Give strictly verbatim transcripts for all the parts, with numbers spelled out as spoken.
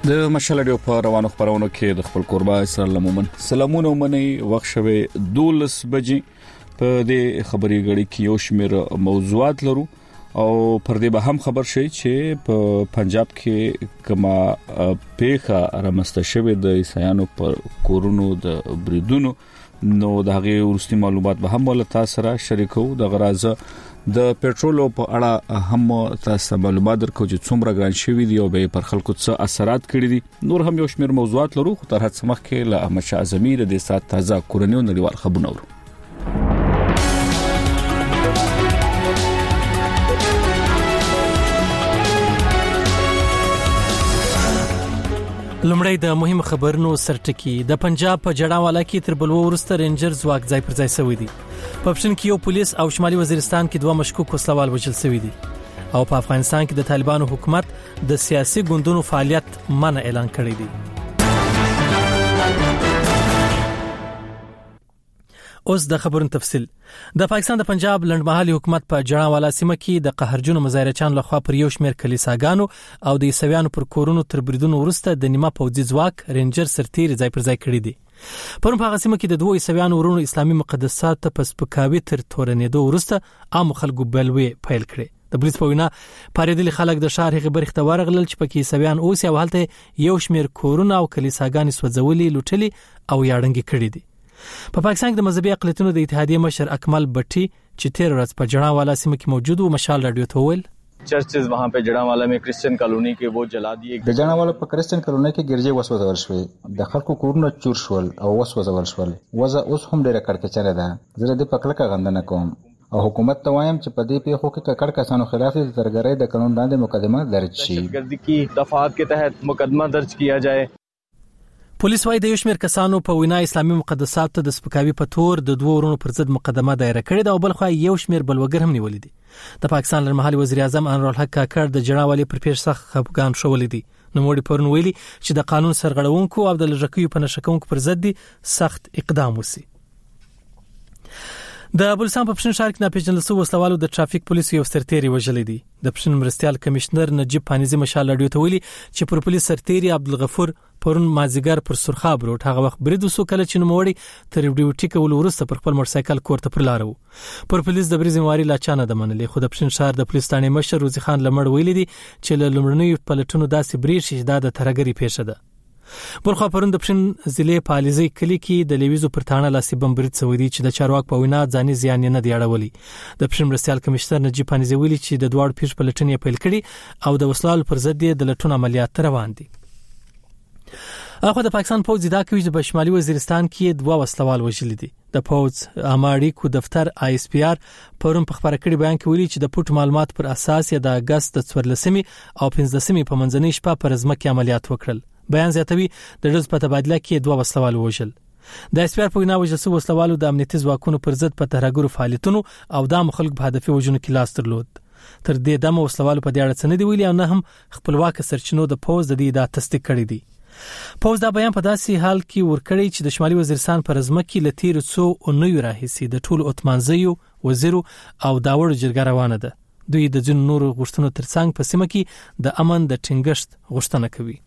د مشال رادیو په روانو خبرونو کې د خپل قربا اسرائیل مومن سلامونه ومني وخت شوه دولس بجې په دې خبري غړي کې یو شمېر موضوعات لرو او پر دې به هم خبر شي چې په پنجاب کې کما پیخه رامسته شوه د عیسایانو پر کورونو د بریدونو نو د هغه ورستي معلومات به هم ول تاسو سره شریکو د غرازه د پېټرول په اړه هم تاسو معلومات درکو چې څومره ګران شوی دی او به پر خلکو څه اثرات کړی دي نور هم یو شمېر موضوعات لرو خو تر هڅه مخکې له احمد شاه اعظمي د سات تازه کورنیو نړیوال خبرونه ورو لمړی د مهم خبرونو سرټکی د پنجاب په جړاواله کې تر بلو ورسته رینجر ځواک ځای پر ځای شوی دی په پښتون کې یو پولیس او شمالي وزیرستان کې دوه مشکوک وسلوال وژل شوی دي او په افغانستان کې د طالبانو حکومت د سیاسي ګوندونو فعالیت منع اعلان کړی دی اوس د خبرونو تفصیل د پاکستان د پنجاب لندمحلي حکومت په جړاواله سیمه کې د قهرجنو مظاهرچیانو لخوا پر یو شمېر کلیساګانو او د عیسویانو پر کورونو تر بریدونو وروسته د نیمه پوځي ځواک رینجر سرتیر ځای پر ځای کړی دي پرون په هغه سیمه کې د دوه عیسویانو ورونو اسلامي مقدسات په سپکاوي تر تورنېدو وروسته عام خلکو بلوي پیل کړي د پولیس په وینا پاریدل خلک د شهر هغه برخه ته ورغلل چې پکې عیسویان اوس یو حالت یو شمېر کورونه او کلیساګانې سوځولې لوټلي او یاړنګي کړي دي په پاکستان کې د مذهبي اقلیتونو د اتحادیې مشر اکمل بټي چې تیر ورځ په جړاواله سیمه کې موجود و مشال رادیو ته ویل چرچز वहां पे जड़ावाला में क्रिश्चियन कॉलोनी के वो जला दिए د جړاواله په کرسچن کالوني کې ګرځي وسوځول شوې د خلکو کورونه چور شول او وسوځول شول وزه اوس هم ډیره کړکېچره ده زه د پکلکه غندنه کوم او حکومت ته وایم چې په دې پیښو کې ککړ کسانو خلاف د ترګرۍ د قانون باندې مقدمه درج شي دهشتګردي کی دفعات के تحت مقدمه درج किया जाए پولیس وايي د یو شمېر کسانو په وینا اسلامي مقدسات ته د سپکاوي په تور د دوه ورونو پر ضد مقدمه دایره کړې ده او بل خو یو شمېر بلوګر هم نیولې دي د پاکستان لړمحلي وزیر اعظم انور الحق کاکړ د جړاوالي پر پیښ سخت خفګان شولې دي نو موږ پرون ویلي چې د قانون سرغړونکو او د لږکیو په نشکونکو پر ضد سخت اقدام وسی د بلسان په پښین شهر کې ناپېژندل شوی وسلوالو د ټرافیک پولیسو یو سرتیری وژلې دي د پښین مرستيال کمشنر نجیب پانیزي مشال رادیو ته ویلي چې پر پولیس سرتیری عبدالغفور پرون مازیګر پر سرخاب روډ هغه وخت برید وسو کله چې نوموړي تر ډیوټي کول ورسته پر خپل موټر سایکل کوړه پر لارو پر پولیس د بریز مواري لا چانه د منلې خو د پښین شهر د پولیس ثاني مشر روزي خان لمړ ویلي دي چې له لمړنیو پلټونو داسې بریښ چې دا د ترګری پیښه ده بلخو پرون د پښین ضلع پالیزي کلی کې د لیویزو پر تاڼه لاسي بمبرید سوي دي چې د چارواک په وینا ځاني زیان نه دی اړولي د پښین مرستيال کمشنر نجیب پانیزي ویلي چې د دوړ پیښ په لټنې پیل کړي او د وسلوال پر ضد د لټون عملیات روان دي اخو د پاکستان پوځ دا کوي چې په شمالي وزیرستان کې دوه وسلوال وژل دي د پوځ اماړي کو دفتر آی اس پی آر پرون په خبره کړي بیان کې ویلي چې د پټ معلومات پر اساس د اگست د څوارلسمې او پنځلسمې په منځنۍ شپه پر ځمکه عملیات وکړل بیان زیاتوي د ډز په تبادله کې دوه وسلوال وژل د اس پی آر په وینا وژل شوی وسلوالو د امنیتي ځواکونو پر ضد په ترهګرو فعالیتونو او د خلکو په هدفي وژنو کې لاس درلود تر دې دمه وسلوالو په دې اړه څه نه دی ویلي او نه هم خپلواک سرچینو د پوز د دې د تصدیق کړی دی پوز دا بیان په داسې حال کې ورکړی چې د شمالي وزیرستان پر ځمکه لتیر څو اونیو راهیسي د ټولو اتمانزیو وزیرو او داوړ جرګه روانه ده دوی د ځینو نورو غوښتنو ترڅنګ په سیمه کې د امن د ټینګښت غوښتنه کوي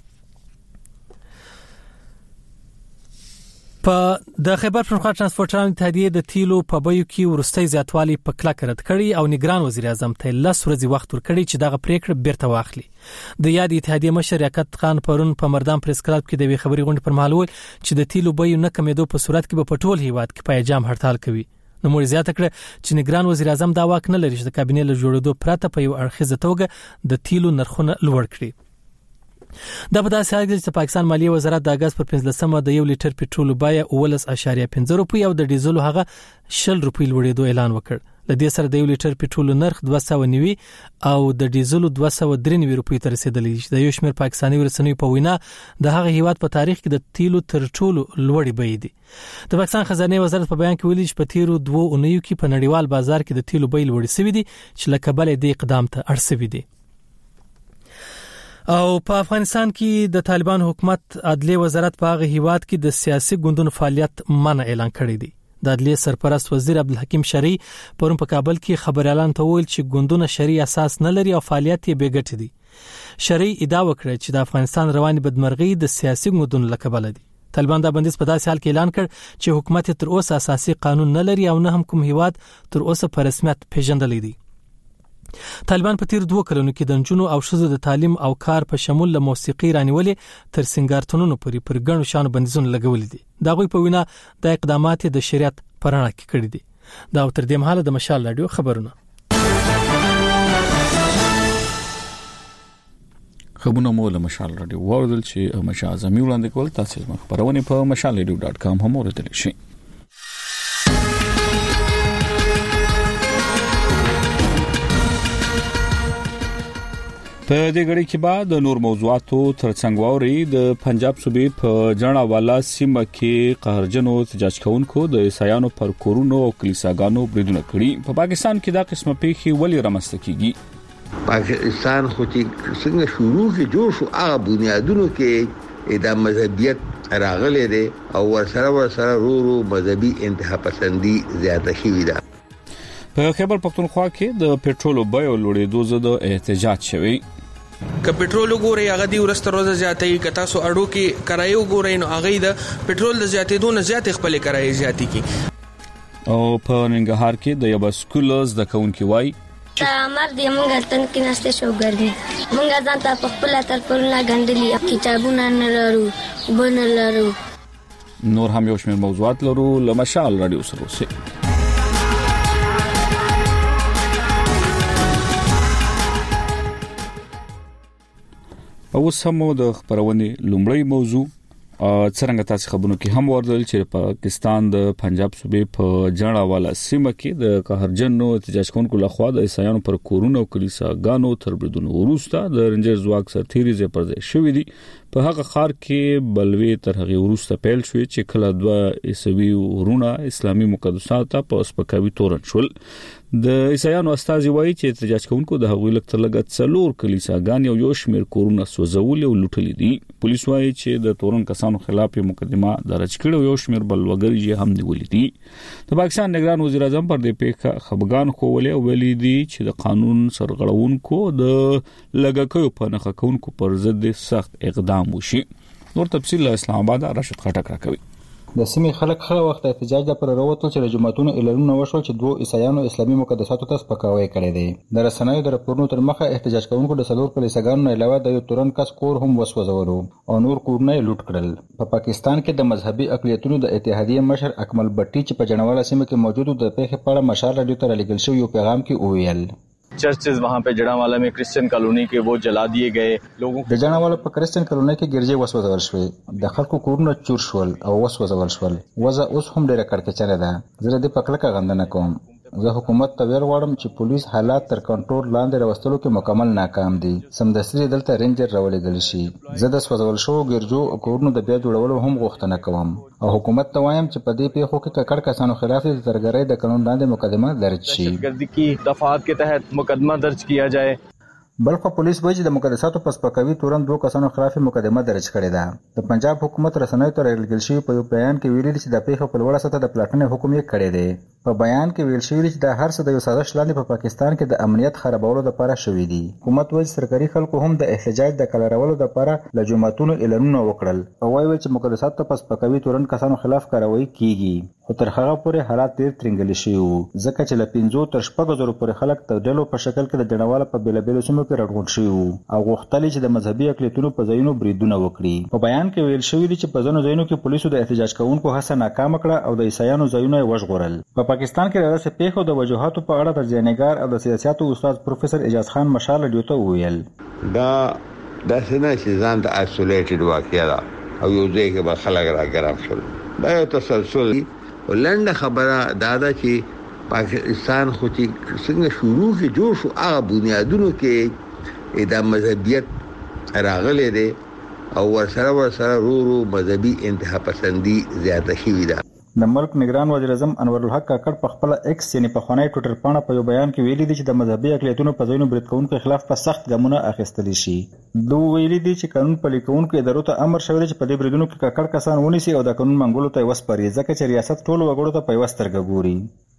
په د خیبر پښتونخوا ترانسپورټرانو اتحادیې د تیلو په بیو کې ورستۍ زیاتوالی په کلک رد کړي او نگران وزیر اعظم ته لس ورځې وخت ورکړي چې دغه پریکړه بیرته واخلي د یاد اتحادیې مشر یاقوت خان پرون په مردان پریس کلب کې د وی خبري غونډې پر مهال ویل چې د تیلو بیو نه کمیدو په صورت کې په ټول هیواد کې پایجام هړتال کوي نو موږ زیاته کړه چې نگران وزیر اعظم دا واک نه لري چې د کابینې له جوړېدو پرته په یو اړخیزه توګه د تیلو نرخونه لوړ کړي دا په داسې حال کې چې پاکستان مالیه وزارت د اگست پر پنځلسمه د یو لیټر پټرول بیه اوولس اعشاریه پنځه روپۍ او د ډیزل هغه شل روپۍ لوړېدو اعلان وکړ لدې سره د یو لیټر پټرول نرخ دوه سوه نوي او د ډیزل دوه سوه درې نوي روپۍ ته رسیدلی چې د یو شمېر پاکستاني رسنیو په وینا د هغه هیواد په تاریخ کې د تیلو تر ټولو لوړې بیې دي د پاکستان خزانه وزارت په بیان کې ویلي چې په تیرو دوه اونیو کې په نړیوال بازار کې د تیلو بیې لوړې شوې دي چې له کبله د اقدام ته اړ شوې دي او په افغانستان کې د طالبان حکومت عدلیه وزارت په هغه هیواد کې د سیاسي ګوندونو فعالیت منع اعلان کړی دی د عدلیه سرپرست وزیر عبدالحکیم شرعي پرون په کابل کې خبر اعلان ته ویل چې ګوندونه شرعي اساس نه لري او فعالیت یې بې ګټې دي شرعي ادعا وکړه چې د افغانستان رواني بدمرغي د سیاسي ګوندونو لکبل دي. طالبان دا بندیز په داسې حال کې اعلان کړ چې حکومت تر اوسه اساسي قانون نه لري او نه هم کوم هیواد تر اوسه په رسمیت پیژندل دي. طالبان په تیر دوه کلونو کې د نجونو او ښځو د تعلیم او کار په شمول له موسیقي رانیولې تر سنگارتونونو پورې پر ګڼو شانو بندیزونه لګولې دي. دا غوي په وینا د اقدامات د شریعت پرانه کې کړی دي. دا تر دې مهاله د مشال رادیو خبرونه. خبرونه مو له مشال رادیو ورول چې مشال زمي وړاندې کول تاسو زما خبرونه په مشال رادیو ډاټ کام هم ورته شي. په دې غړي کې بعد د نور موضوعاتو ترڅنګ ووري د پنجاب صوبې په جناوالا سیمه کې قهرجنو احتجاج کوونکو د عیسایانو پر کورونو او کلیساګانو بریدونه کړي. په پاکستان کې دا قسمه پیښې ولې رامنځته کیږي؟ پاکستان خو چې څنګه شروع کې جوړ شو هغه بنیادونو کې د مذهبیت راغلي دي او ورسره ورسره رو رو مذهبي انتها پسندي زیاته شوې ده. په خیبر پختونخوا کې د پېټرولو بیو لوړېدو زده احتجاج شوی. که پېټرول وګورئ هغه دی ورسته روزه زیاتې کتا سو اډو کې کرایو وګورئ نو هغه د پېټرول د زیاتېدو نه زیات خپل کرایې زیاتې کی. او په ننګرهار کې د یو سکولز د کونکي وای امر دې مونږ تن کې نشته شو ګرځي مونږ ځان ته په خپل تر پرونه غندلي کتابونه نه لرو بن لرو. نور هم یو شمېر موضوعات لرو لمشال رادیو سره اوسئ. او سمو د خبرونې لومړی موضوع څنګه تاسو خبرونه کې هم ورول چې پاکستان د پنجاب صوبې په جناوالا سیمه کې د قهرجنو احتجاج کوونکو لخوا د عیسایانو پر کورونو او کلیساګانو تر بریدونو وروسته د رنجر ځواک سرتیري ځای پر ځای شوې دي. په هغه خار کې بلوي تر هغه وروسته پیل شوې چې کله دوه عیسوي ورونه اسلامي مقدسات په سپکاوي تورن شول. د عیسایانو استازي وایي چې احتجاج کوونکو د هغوی لکه لګت څلور کلیساګان او یو شمېر کورونه سوځول او لوټلي دي. پولیس وایي چې د تورن کسانو خلاف مقدمه درج کړې او یو شمېر بل وګړي هم نیولې دي. د پاکستان نگران وزیر اعظم پر دې پیښه خبرګان خوولې او ویلي دي چې د قانون سرغړونکو د لګکیو په نخښه کوونکو پر ضد سخت اقدام وشي. نور تفصیل اسلام آباد راشد خټک راکوي. د سیمې خلک هغه وخت احتجاج لپاره راووتل چې د جماعتونو اعلانونه وشو چې دوه عیسایانو اسلامي مقدساتو ته سپکاوی کړی دی. د رسنیو د راپورونو تر مخه احتجاج کوونکو د څلور کلیساګانو نه علاوه د یو تورن کس کور هم وسوځولو او نور کورونه لوټ کړل. په پاکستان کې د مذهبي اقلیتونو د اتحادیې مشر اکمل بټي چې په جناوالا سیمه کې موجود د پیښې په اړه مشال رادیو ته رالیږل شوی یو پیغام کې وویل चर्चेस वहाँ पे जड़ावाला में क्रिश्चियन कॉलोनी के वो जला दिए गए. लोगों د جناوالا په کریسچن کالونی کې ګرځي وسوځول شوې د خلکو کورونه چور شول او وسوځول شول. وضع اوس هم ډیره کړکېچنه ده. زه د پکلکه غندنه کوم. زه حکومت ته ویل غواړم چې پولیس حالات تر کنټرول لاندې راوستلو کې مکمل ناکام دي. سمدستي دلته رینجر راولېږل شي. زه د سوځول شوو ګرځو او کورونو د بیا جوړولو هم غوښتنه کوم او حکومت ته وایم چې په دې پیښو کې ککړ کسانو خلاف د ترګرۍ د قانون لاندې مقدمه درج شي. दहशतगर्दी की दफात के तहत मुकदमा दर्ज किया जाए. بلخ پولیس وایي چې د مقدساتو په سپکاوي تورن دوه کسانو خلاف مقدمه درج کړې ده. د پنجاب حکومت رسنیو ته رالیږل شوی په یو بیان کې ویلي چې د پیښو په لوړه سطح د پلاټنې حکم یې کړی دی. په بیان کې ویل شوی چې د هر څه د یو سازش لاندې په پاکستان کې د امنیت خرابولو لپاره شوی دی. حکومت وایي سرکاري خلکو هم د احتجاج د کلارولو لپاره له جماعتونو اعلانونه وکړل او وایي چې مقدساتو په سپکاوي تورن کسانو خلاف کاروایی کیږي. خو تر هغه پورې حالات ډېر ترنګلي شوي وو ځکه چې له پنځو تر شپږو زرو پورې خلک د ډلو په شکل کې د جناوالا په بېلابېلو سیمو کې راټول شوي وو او غوښتل چې د مذهبي اقلیتونو په ځایونو بریدونه وکړي. په بیان کې ویل شوی دی چې په ځینو ځایونو کې پولیسو د احتجاج کوونکو هڅه ناکامه کړه او د عیسایانو ځایونه یې وژغورل. په پاکستان کې د داسې پیښو د وجوهاتو په اړه د ځینګار او د سیاستو استاد پروفیسور اجاز خان مشال رادیو ته وویل دا داسې نه چې ځان ته آیسولیټډ واقعه ده او یو ځای کې به خلک راګرام شول. دا یو تسلسل ولنډه خبره دا ده چې پاکستان خو چې څنګه شروع کې جوړ شو هغه بنیادونو کې د مذهبیت راغلی دی او ورسره ورسره رو رو مذهبي انتها پسندي زیاته شوې ده. د ملک نگران وزیر اعظم انور الحق کاکړ په خپل ایکس یعنی په خونای ټویټر پاڼه په یو بیان کې ویلي دي چې د مذهبي اقلیتونو په ځینو برید کوونکو خلاف په سخت ګامونه اخیستل شي. دوی ویلي دي چې قانون پلي کوونکو ادارو ته امر شوی چې په دې بریدونو کې کاکړ کسان ونیسي او د قانون منګولو ته وسپاري ځکه چې ریاست ټول وګړو ته په یو سترګه ګوري.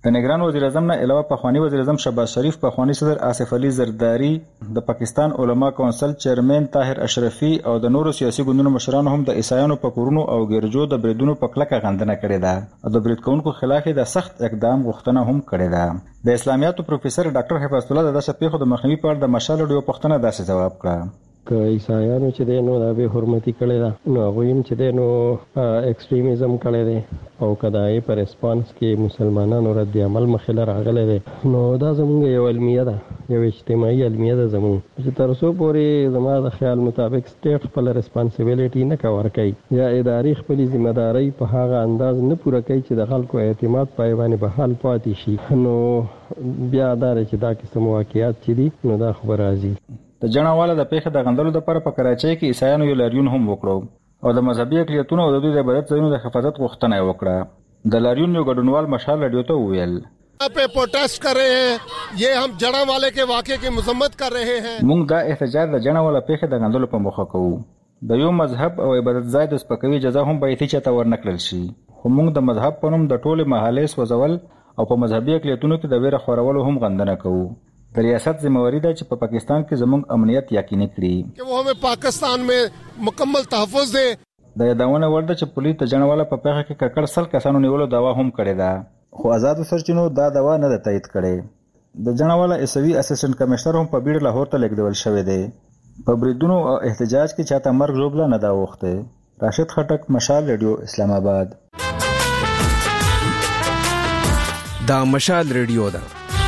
د نگران وزیر اعظم نه علاوه پخوانی وزیر اعظم شهباز شریف، پخوانی صدر آصف علي زرداری، د پاکستان علما کونسل چیرمن طاهر اشرفي او د نورو سیاسي ګوندونو مشرانو هم د عیسایانو په کورونو او ګرجو د بریدونو په کلکه غندنه کړې ده او د برید کوونکو خلاف د سخت اقدام غوښتنه هم کړې ده. د اسلامیاتو پروفیسور ډاکټر حفاظ الله د داسې پیښو د مخنیوي په اړه د مشال ډیو پوښتنه داسې جواب کړه که عیسایانو چې دی نو دا به حرمتي کړی ده، نو هغوی هم چې دی نو ایکسټریمیزم کړی دی او که د هغې په ریسپانس کې مسلمانانو رد عمل مخې راغلی دی، نو دا زمونږ یو علمیه ده، یو اجتماعي علمیه ده زمونږ، چې تر څو پورې زما د خیال مطابق سټیټ خپل ریسپانسیبیلیټي نه کور کوي یا ادارې خپلې ذمہدارۍ په هغه انداز نه پوره کوي چې د خلکو اعتماد پای باندې به حال پاتې شي، نو بیا دا چې دا قسم واقعیات چې دي نو دا خبر راځي. د جناواله د پیښه د غندلو لپاره په کراچۍ کې عیسایانو یو لاریون هم وکړو او د مذهبي اقلیتونو او د دوی د عبادت ځایونو د حفاظت غوښتنه یې وکړه. د لاریون یو ګډونوال مشال رادیو ته وویل पे प्रोटेस्ट कर रहे हैं, ये हम जड़ावाले के वाक़े की मजम्मत कर रहे हैं. موږ دا احتجاج د جناواله پیښه د غندلو په موخه کوو. د یو مذهب او عبادت ځای د سپکوي جزا هم باید چې تا ورنکړل شي. خو موږ د مذهب په نوم د ټولې محلې سوځول او په مذهبي اقلیتونو کې د ویره خورولو هم غندنه کوو. د ریاست ذمہواری ده چې په پاکستان کې زموږ امنیت یقیني کړي چې وو هم پاکستان میں مکمل تحفظ ده. د یادونه ورده چې پولیس د جنواله په پیښه کې ککړ سل کسانو نیولو داوا هم کړې ده، خو آزادو سرچینو دا داوا نه ده تایید کړې. د جنواله اسوي اسسټنټ کمشنر هم په بیړه لاهور ته لیږدول شوی دی. په بریدونو او احتجاج کې چاته مرګ ژوبله نه دا وخته. راشد خټک، مشال ریډیو، اسلام آباد. دا مشال ریډیو ده.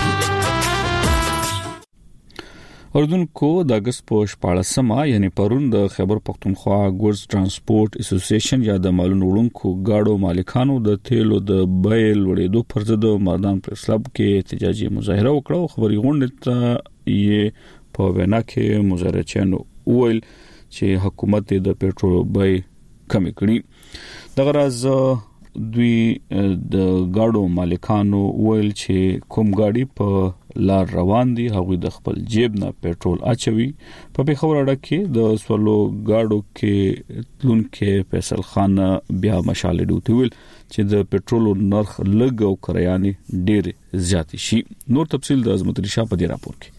اردن کو د اگست په شپاړسمه یعنی پرون د خیبر پختونخوا ګورز ترانسپورت اسوسییشن یا د مالونو وړونکو گاډو مالکانو د تیلو د بیل وړېدو پر ضد مردان پریس کلب کې احتجاجي مظاهره وکړه او خبري غونډه ته یې په وینا کې مظاهرچیانو ویل چې حکومت د پېټرول بیې کم کړي. دغه راز دوی د گاډو مالکانو ویل چې کوم گاډي په لار روان دي هغوی د خپل جیب نه پېټرول اچوي. په پیښور اډه کې د سولو گاډو کې تلونکي فیصل خان بیا مشال ډیو ته ویل چې د پېټرول نرخ لږ او کرایانه ډېر زیات شي. نور تفصیل د عظمت علي شاه په دې راپور کې.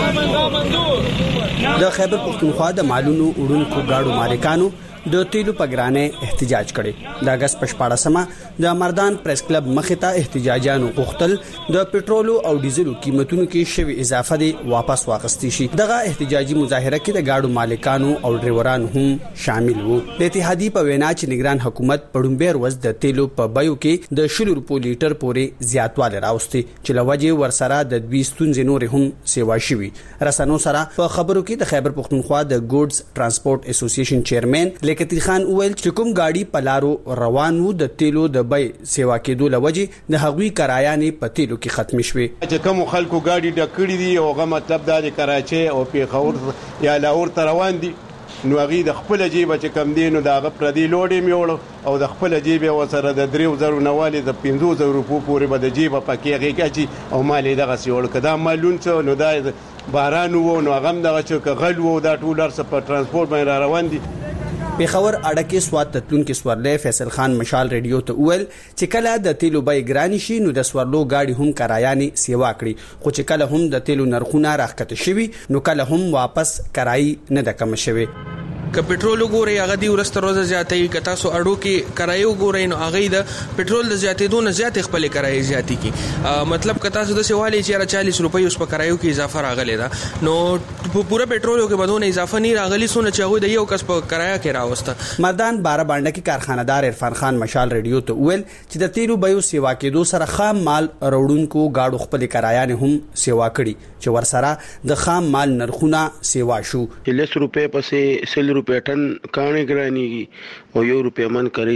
د خیبر پختونخوا د مالونو وړونکو گاډو مالکانو د تیلو په ګرانه احتجاج کړي. د اگست په شپاړسمه د مردان پریس کلب مخې ته احتجاجانو غوښتل د پېټرول او ډیزلو قیمتونو کې شوی اضافه دی واپس واغستې شي. دغه احتجاجي مظاهره کې د گاډو مالکانو او ډرایورانو هم شامل وو. د اتحادیې په وینا چې نگران حکومت پړومبیر ورځ د تیلو په بیو کې د شل روپو لیټر پورې زیاتوالی راوستي چې لوجه ورسره د دوی ستونزې نور هم سیوا شوي. رسنو سره په خبرو کې د خیبر پختونخوا د ګوډز ترانسپورت اسوسییشن چیرمن کتیر خان وویل چې کوم گاډي په لارو روان وو د تیلو د بیې سیوا کېدو لوجه د هغوی کرایانې په تیلو کې ختم شوي. چې کوم خلکو گاډي ډکړي دي او هغه مطلب د کراچۍ او پیښور یا لاهور ته روان دي نو هغه د خپل جیب چې کم دي نو دغه پردي لوډې میوړ او د خپل جیب وسره د درې زره نوالي د پنځه زره روپو پورې به د جیب پکې هغه کچي او مالې دغه سیول کدا مالون څو نو دا باران وو نو هغه دغه چې غل وو دا ټولر سپر ترانسپورت باندې روان دي. پیښور اډه کې سواد تتلون کې سورلې فیصل خان مشال ریډیو ته ویل چې کله د تیلو بیې ګران شي نو د سورلو گاډي هم کرایانې سیوا کړي، خو چې کله هم د تیلو نرخونه راکته شوي نو کله هم واپس کرای نه د کم شوي. که پېټرول وګورئ هغه دی ورسته روزه زیاتې که تاسو اډو کې کرایه وګورئ نو هغه د پېټرول د زیاتېدو نه زیات خپل کرایه زیاتې کی مطلب که تاسو د سیوالي چې چالیس روپۍ اوس په کرایو کې اضافه راغلی دا نو په پوره پېټرول کې بدون اضافه نه راغلی سونه چې هغه د یو کس په کرایه کې راوسته. مردان بارا باندې کې کارخانه‌دار عرفان خان مشال ریډیو ته ویل چې د تیلو بیو سیوا کېدو سره خام مال وروړونکو گاډو خپل کرایانه هم سیوا کړي چې ورسره د خام مال نرخونه سیوا شو. چالیس روپۍ پسې سل روپۍ ټن کانه ګرانیږي او یو روپۍ من کری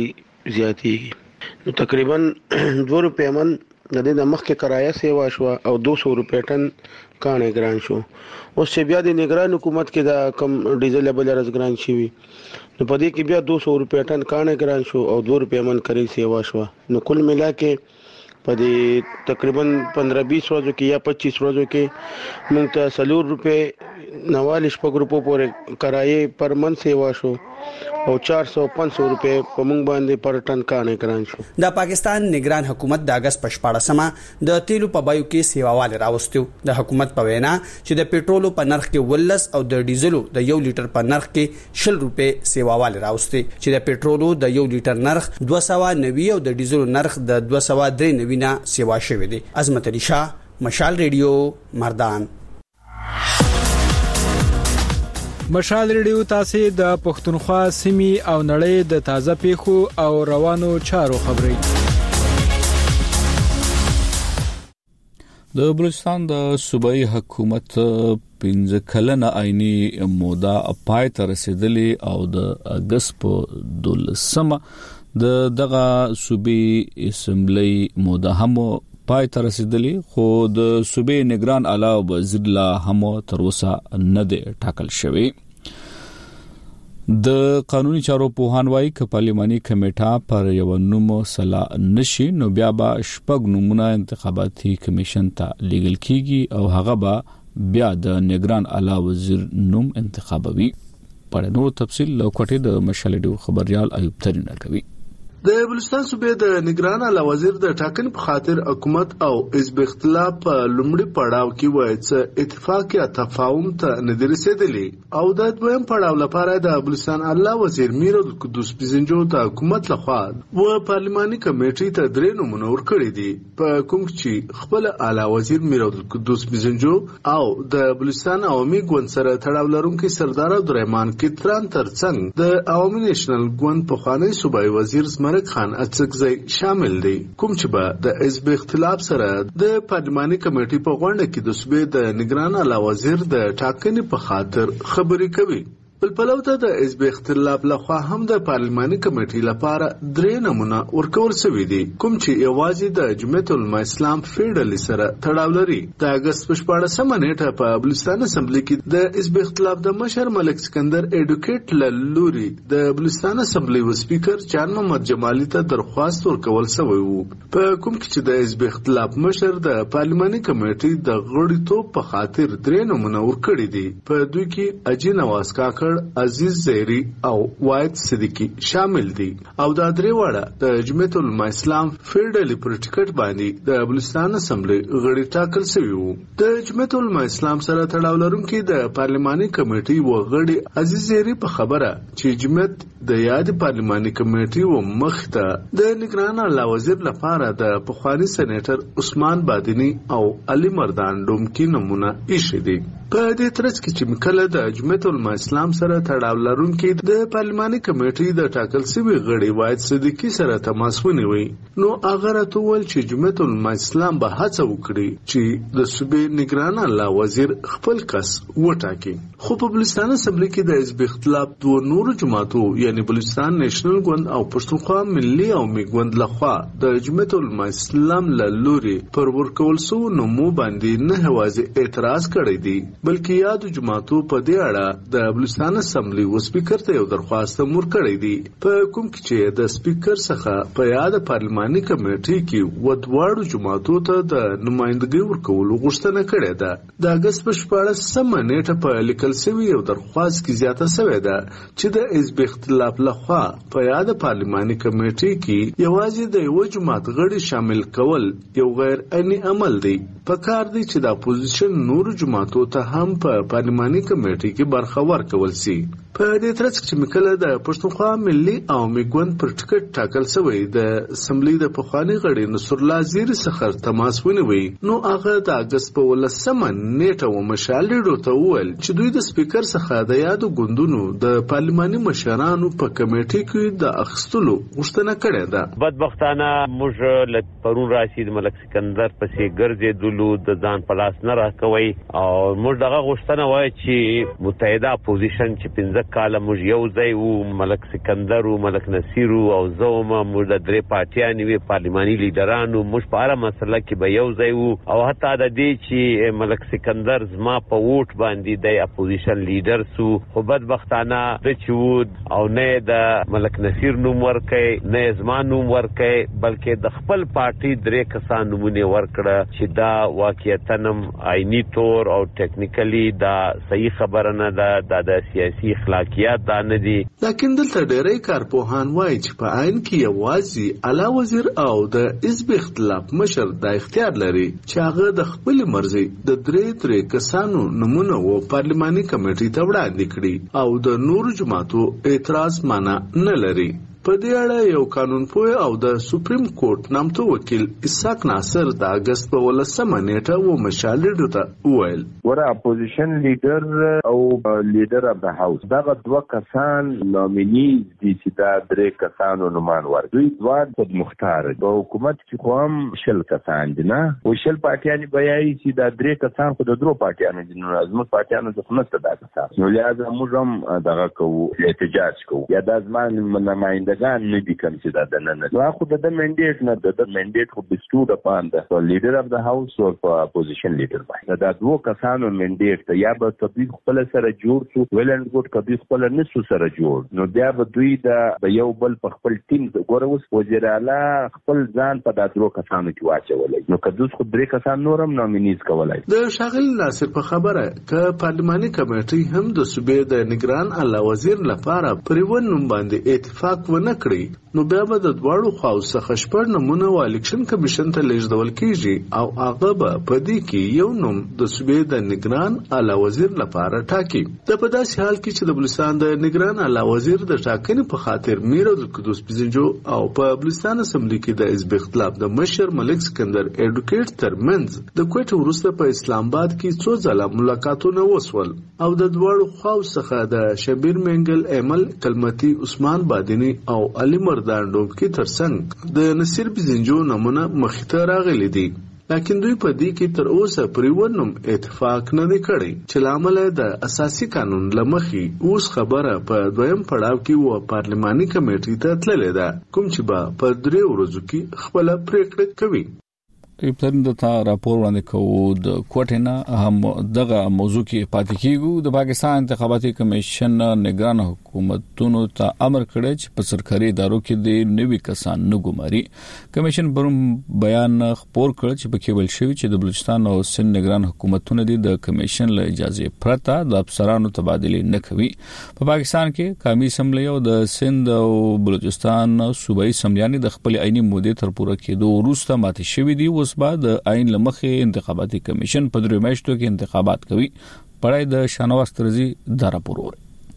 زیاتیږي نو تقریبا دو روپۍ من د دې د مخکې کرایه سیوا شو او دو سو روپۍ ټن کانه ګران شو. اوس چې بیا د نگران حکومت کې دا کم ډیزل بل راز ګران شي نو په دې کې بیا دو سو روپۍ ټن کانه ګران شو او دو روپۍ من کری سیوا شو. نو کل ملا کې په دې تقریبا پندرہ بیس ورځو کې یا پچیس ورځو کې موږ ته سلور روپۍ نوالیش په ګروپو پورې کرایه پر من سیوا شو او چار سو پنځه سو روپے په مونږ باندې پر ټن کانه ګران شو. د پاکستان نگران حکومت د اگست پښپاړه سما د تیلو په بایو کې سیواوال راوستو. د حکومت په وینا چې د پېټرولو په نرخ کې ولس او د ډیزلو د یو لیټر په نرخ کې شل روپے سیواوال راوستي چې د پېټرولو د یو لیټر نرخ دوه سوه نوي او د ډیزلو نرخ د دوه سوه درې نوي نه سیوا شوی دی. عظمت علي شاه، مشال ریډیو، مردان. مشال ریډیو تاسو د پښتونخوا سیمې او نړۍ د تازه پیښو او روانو چارو خبري. د بلوچستان د صوبایي حکومت پنځه کلنه عیني موده پای ته رسیدلې او د اگست په دولسمه د دغه صوبې اسمبلی موده هم پای ته رسیدلې، خو د صوبې نگران اعلی وزیر لا هم تر اوسه نه دی ټاکل شوی. د قانوني چارو پوهان وايي ک پارلماني کمیټه پر یو نوم سلا نشي نو بیا به شپږ نومونه انتخاباتي کمیشن ته لیږل کیږي او هغه به بیا د نگران اعلی وزیر نوم انتخابوي. په نو تفصیل لوکټي د مشالډو خبريال ایوب ترینه کوي. د بلوچستان صوبې د نگران اعلی وزیر د ټاکنې په خاطر حکومت او حزب اختلاف په لومړي پړاو کې وایي چې اتفاق یا تفاهم ته نه رسیدلی او د دویم پړاو لپاره د بلوچستان اعلی وزیر میر القدوس بزنجو د حکومت لخوا و پارلماني کمیټې ته درې نومونه ورکړي دي، په کوم چې خپل اعلی وزیر میر القدوس بزنجو او د بلوچستان عوامي ګوند سره تړاو لرونکي سردار عبدالرحمن کتران ترڅنګ د عوامي نېشنل ګوند پخوانی صوبایي وزیر مرک خان اڅکزی شامل دي، کوم چې به د حزب اختلاف سره د پارلماني کمیټې په غونډه کې د صوبې د نگران اعلی وزیر د ټاکنې په خاطر خبرې کوي. بل پلو ته د حزب اختلاف لخوا هم د پارلماني کمیټې لپاره درې نمونه ورکول شوي دي، کوم چې یوازې د جمعیت العلماء اسلام فیډرالي سره تړاو لري. د اگست په شپاړسمه نیټه په بلوچستان اسمبلی کې د حزب اختلاف د مشر ملک سکندر ایډوکیټ لوري د بلوچستان اسمبلی و سپیکر جان محمد جمالي ته درخواست ورکول شوی وو، په کوم کې چې د حزب اختلاف مشر د پارلماني کمیټې د غړیتوب په خاطر درې نمونه ورکړي دي. په دوی کې اجي نواز کاکړ، عزیز زیری او واحد صدیقی شامل دي او دا درې وړه د جمعیت العلماء اسلام فیډرالي پر ټیکټ باندې د بلوچستان اسمبلی غړي ټاکل شوی وو. د جمعیت العلماء اسلام سره تړاو لرونکي د پارلماني کمیټې و غړي عزیز زیری په خبره چې جمعیت د یاد پارلماني کمیټې و مخته د نگران اعلی وزیر لپاره د پخوانی سېنیټر عثمان بادینی او علي مردان ډومکی نمونه ایښي دي. په دې ترڅ کې چې مکله د جمعیت العلماء اسلام سره تړاو لرونکي د پارلماني کمیټې د ټاکل شوی غړي واحد صدیقی سره تماس ونیوي، نو هغه راته وویل چې جمعیت العلماء اسلام به هڅه وکړي چې د صوبې نگران اعلی وزیر خپل کس وټاکي. خو په بلوچستان اسمبلی کې د حزب اختلاف دوه نورو جماعتو یعنی بلوچستان نېشنل ګوند او پښتونخوا ملي عوامي ګوند لخوا د جمعیت العلماء اسلام له لوري پر ورکول شوو نومو باندې نه یوازې اعتراض کړی دی بلکې یادو جماعتو په دې اړه د بلوچستان اسمبلی و سپیکر ته یو درخواست مور کړی دی، په کوم کې چې د سپیکر څخه په یاد پارلماني کمیټې کې و دواړو جماعتو ته د نمائندګۍ ورکولو غوښتنه کړې ده. د اگست په شپاړسمه نیټه په لیکل شوي یو درخواست کې زیاته شوې ده چې د حزب اختلاف لخوا په یاد پارلماني کمیټې کې یوازې د یو جماعت غړي شامل کول یو غیر عیني عمل دی. پکار دی چې د اپوزیشن نورو جماعتو ته هم په پارلماني کمیټې کې برخه ورکول شي. په دې ترڅ کې مکله د پښتونخوا ملي عوامي ګوند پر ټیکټ ټاکل شوی د اسمبلی د پخوانی غړي نصر الله زیری څخه تماس ونیوي، نو هغه د اگست په ولسمه نیټه و مشالډو ته وویل چې دوی د سپیکر څخه د یادو ګوندونو د پارلماني مشرانو په کمیټې کې د اخستلو غوښتنه کړې ده. بدبختانه موږ له پرون راشد ملک سکندر پسې ګرځېدلو د ځان په لاس نه راکوي او موږ دغه غوښتنه وایي چې متحده اپوزیشن چې پنځه کاله موږ یو ځای وو، ملک سکندر او ملک نصیر او زوم موږ د درې پارټیانې وی پارلماني لیډرانو موږ په هره مسله کې به یو ځای وو او حتی د دې چې ملک سکندر زما په ووټ باندې د اپوزیشن لیډر سو، خو بدبختانه د چود او نه د ملک نصیر نوم ورکې نه زما نوم ورکې بلکې د خپل پارټي درې کسان نومونه ورکړه چې دا واقعیتاً عیني طور او ټیکنیکلی دا صحیح خبره نه ده، دا د سیاسي اخلاقیات دا نه دي. لکه دلته ډېری کارپوهان وایي چې په عین کې یوازې اعلی وزیر او د حزب اختلاف مشر د اختیار لري چې هغه د خپل مرزي د درې درې کسانو نمونه و پارلماني کمیټې ته وړاندې کړي او د نور جماعتو اعتراض معنا نه لري. په دې اړه یو قانونپوه او د سپریم کورټ نامتو وکیل اسحاق ناصر د اگست په ولسمه نیټه و مشال ریډیو ته وویل ور اپوزیشن لیډر او لیډر اف د هاوس دا دوه کسان نومینیز دي چې دا درې کسانو نومان ور دوی دوه خود مختار د حکومت چې قوم شل کسان دي نه او شل پارټیان بیاي چې دا درې کسان خو د درو پارټیانو دي نو لازم پارټیانو د خپل دا کسان نو لازم موږ دغه کوو احتجاج کوو یا د ځمان نماینده ګان نه دي کوم چې دا د نن نو خو د منډیټ نه د منډیټ خو بستود اپان د لیډر اف د هاوس او اپوزیشن لیډر باندې دا دوه کسانو منډیټ ته یا به تطبیق خپل سره جوړ شو ویلند ګوت کبي خپل نسو سره جوړ نو بیا به دوی د یو بل په خپل ټیم ګوره اوس وزیر اعلی خپل ځان په دا دوه کسانو کې واچولای نو کدو خو درې کسان نورم نومینیز کولای د شاغل ناصر په خبره ک پارلماني کمیټې هم د صوبې د نگران اعلی وزیر لپاره پریون نوم باندې اتفاق ونه کړی نو بیا به د دواړو خواو څخه شپږ نمونه و الیکشن کمیشن ته لیږدول کیږي او هغه به په دې کې یو نوم د صوبې د نگران اعلی وزیر لپاره ټاکي. د په داسې حال کې چې د بلوچستان د نگران اعلی وزیر د ټاکنې په خاطر میر عبدالقدوس پزنجو او په بلوچستان اسمبلی کې د حزب اختلاف د مشر ملک سکندر ایډوکیټ ترمنځ د کوټې وروسته په اسلام آباد کې څو ځله ملاقاتونه وسول او د دواړو خواو څخه د شبیر منګل ایمل کلمتي عثمان بادینی او علي مردان ډوبکی ترڅنګ د نصیر بزنجو نمونه مخته راغلي دي لکه دوی په دې کې تر اوسه پریونم اتفاق نه دی کړی چې لامل د اساسي قانون لمخي اوس خبره په دویم پړاو کې و پارلماني کمیټې ته تللې ده کوم چې به په درې ورځو کې خپل پریکړه کوي. ابتداً د تا راپور وړاندې کوو د کوټینا هم دغه موضوع کې پاتې کیږو. د پاکستان انتخاباتي کمیشن نگران حکومتونو ته امر کړی چې په سرکاري ادارو کې د نوي کسان نه ګماري. کمیشن پرون بیان خپور کړ چې په کې ویل شوی چې د بلوچستان او سند نگران حکومتونه د کمیشن له اجازه پرته د افسرانو تبادله نه کوي. په پاکستان کې قومي اسمبلی او د سند او بلوچستان صوبایي اسمبلیانې د خپل عیني مودې تر پوره کېدو وروسته ماتې شوې دي. اوس بعد عین لمخې انتخاباتي کمیشن په درې میاشتو کې انتخابات کوي. پړای د شانواز ترزی د راپور اور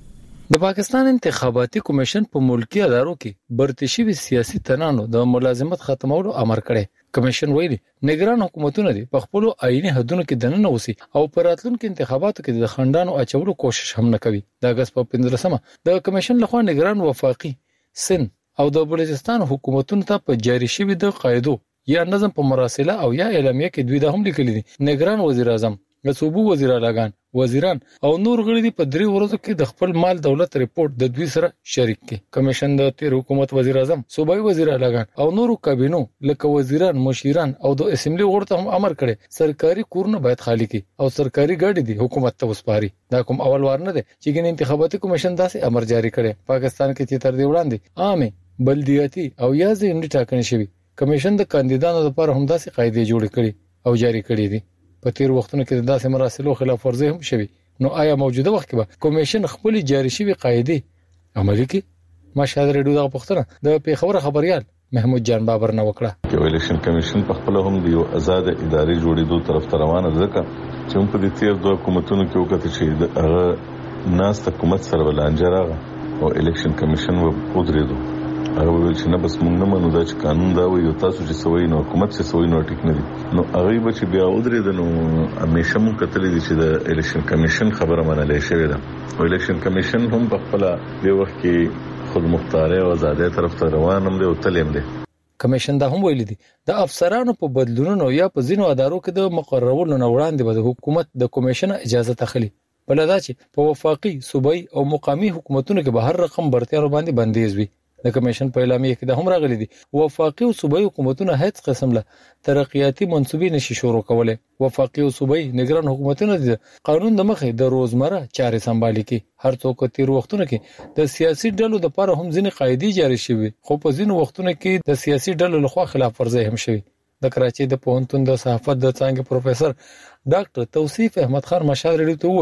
د پاکستان انتخاباتي کمیشن په ملکی ادارو کې برتشي سیاسي تنانو د ملازمت ختمولو امر کړی. کمیشن ویلي نگران حکومتونه دي په خپل عیني حدونو کې دننه وسی او پر راتلونکو انتخاباتو کې د خندانو اچولو کوشش هم نه کوي. د اگست په پنځلسمه د کمیشن لخوا نگران وفاقي سن او د بلوچستان حکومتونو ته په جاری شوی د قاعده یا نظم په مراسله او یا اعلامیه کې دوی د هم لیکلي دي نگران وزیر اعظم د صوبو وزیر اعلیګان وزیران او نور غړي دي په درې ورځو کې د خپل مال دولت ریپورت د دوی سره شریک کړي. کمیشن د تیر حکومت وزیر اعظم صوبایي وزیر اعلیګان او نورو کابینو لکه وزیران مشیران او د اسمبلی غړو ته هم امر کړي سرکاري کورونه باید خالی کړي او سرکاري ګاډي دي حکومت ته وسپاري. دا کوم اول وار نه دي چې ګین انتخاباتي کمیشن داسې امر جاری کړي. پاکستان کې چې تر دې وړاندې عامه بلدیاتي او یا ځینې ټاکنې شوي کمیشن د کاندیدانو لپاره هم داسې قاعده جوړ کړي او جاری کړي دي. په تیر وختونو کې داسې مراسلو خلاف ورزي هم شوي. نو آیا موجوده وخت کې به کمیشن خپل جاری شوی قاعده عملي کړي؟ مشهد ریډیو د پښتنه د پیښور خبريال محمود جان بابر نه وکړه چې الیکشن کمیشن په خپل هم دی آزاد اداري جوړېدو طرف ته روانه ځکه چې هم په دې تیر دوه حکومتونو کې وکړه چې هغه ناس حکومت سره ولانجه راغله او الیکشن کمیشن و ودرېدو. هغه ویل چې نه بس موږ نه منو دا چې قانون دا وایي تاسو چې سوي نو حکومت چې سوي نو ټیک نه دي. نو هغه به چې بیا ودرېد نو همیشه موږ کتلې دي چې د الیکشن کمیشن خبره منلې شوې ده او الیکشن کمیشن هم په خپل د وخت کې خود مختاري او آزادۍ طرف ته روان هم دي او تلیم دي. کمیشن دا هم ویل دي د افسرانو په بدلونونو یا په ځینو ادارو کې د مقررولو نه وړاندې به د حکومت د کمیشن اجازه تخلي. بلدا چې په وفاقي صوبایي او مقامي حکومتونو کې به هر رقم برتیانو باندې بندیز وي. د کمیشن په اعلامیه کې د هم راغلي دي وفاقي او صوبایي حکومتونه هیڅ قسم له ترقیاتي منصوبې نشي شروع کولای. وفاقي او صوبایي نگران حکومتونه د قانون د مخې د روزمره چارې سمبالي کې هر څوک تیر وختونه کې د سیاسي ډلو د لپاره هم ځینې قاعده جاری شوي خو په ځینو وختونو کې د سیاسي ډلو لخوا خلاف ورزي هم شوي. د کراچۍ د پوهنتون د صحافت د څانګې پروفیسور ډاکټر توصیف احمد خان مشال ریډیو ته وویل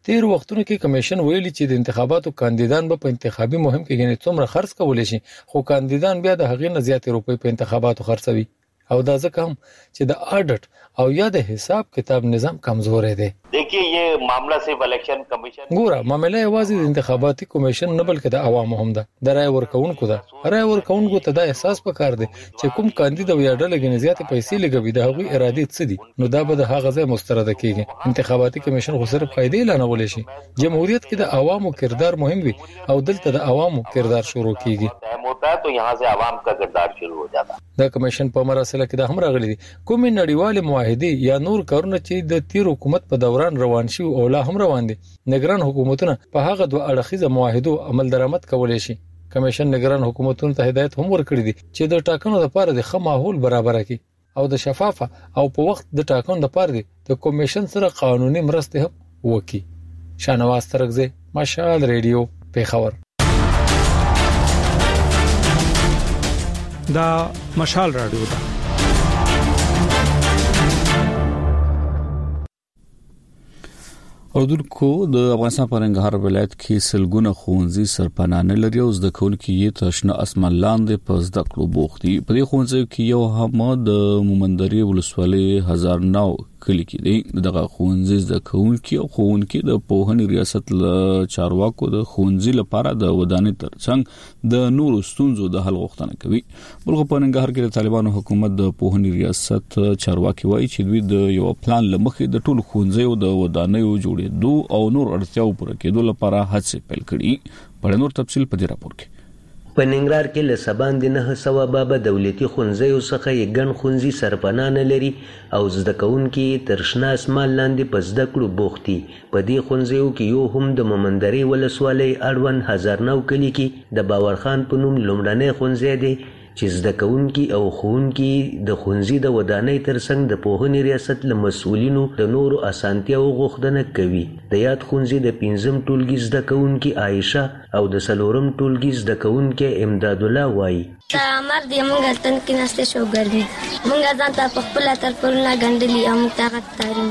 تیر وختونو کې کمیشن ویلي چې د انتخاباتو کاندیدان به په انتخابي مهم کې غني څومره خرڅ کولای شي خو کاندیدان بیا د هغې نه زیاتې روپۍ په انتخاباتو خرڅوي او دا ځکه هم چې د اډټ او یا د حساب کتاب نظام کمزور دی. देखिए ये मामला सिर्फ इलेक्शन कमीशन ګوره معاملې یوازې د انتخاباتي کمیشن نه بلکې د عوامو هم ده. د رای ورکونکو ده. رای ورکونکو ته دا احساس پکار دی چې کوم کاندید او یا ډله غني زیاتې پیسې لګوي د هغوی ارادې څه دي نو دا به د هغه ځای مسترده کیږي. انتخاباتي کمیشن خو صرف قاعده اعلانول شي. جمهوریت کې د عوامو کردار مهم وي او دلته د عوامو کردار شروع کیږي. होता है तो यहाँ से आवाम का किरदार शुरू हो जाता है. دا کمیشن په مراسله کې د هم راغلي دي کومې نړیوالې معاهدې یا نور کارونه چې د تیر حکومت په دوران روان شي او لا هم روان دي. نگران حکومتونه په هغه دوه اړخیزه معاهدو عمل درآمد کولای شي. کمیشن نگران حکومتونو ته هدایت هم ورکړي دي چې د ټاکنو لپاره د ښه ماحول برابر کړي او د شفافه او په وخت د ټاکنو لپاره د کمیشن سره قانوني مرسته هم وکړي. شانواز ترغزه مشال ریډیو پیښور. دا مشال رادیو ده. اردوونکو د افغانستان په ننګرهار ولایت کې سلګونه ښوونځي سرپناه لري او زده کوونکي یې تشنه اسمان لاندې په زده کړو بوخت دي. په دې ښوونځي کې یو هم د مومندري ولسوالۍ هزار نو کلی کې دی. دغه ښوونځي زده کوونکي او ښوونکي د پوهنې ریاست له چارواکو د ښوونځي لپاره د ودانۍ ترڅنګ د نورو ستونزو د حل غوښتنه کوي. بلکې په ننګرهار کې د طالبانو حکومت د پوهنې ریاست چارواکي وایي چې دوی د یو پلان لمخې د ټولو ښوونځیو د ودانۍ جوړې دو او نور اړتیاو پوره کېدو لپاره هڅې پیل کړي. په نور تفصیل په دې راپور کې. په ننګرهار کې له سباندې نه سوا بابا دولتي ښوونځیو څخه یې ګڼ ښوونځي سرپناه نه لري او زده کوونکي تر شنه اسمان لاندې په زده کړو بوخت دي. په دې ښوونځیو کې یو هم د مومندري ولسوالۍ اړوند هزار نو کلي کې د باور خان په نوم لومړنی ښوونځی دی چې زده کوونکي او ښوونکي د ښوونځي د ودانۍ ترڅنګ د پوهنې ریاست له مسؤلینو د نورو اسانتیاو غوښتنه کوي. د یاد ښوونځي د پنځم ټولګي زده کوونکي عایشه او د څلورم ټولګي زده کوونکي امداد الله وایي تا مرد یې مونږ هلتن کېناستې شو ګرمي مونږ ځان ته په خپله ترپلونه ګنډلي او موږ ته هغه تعلیم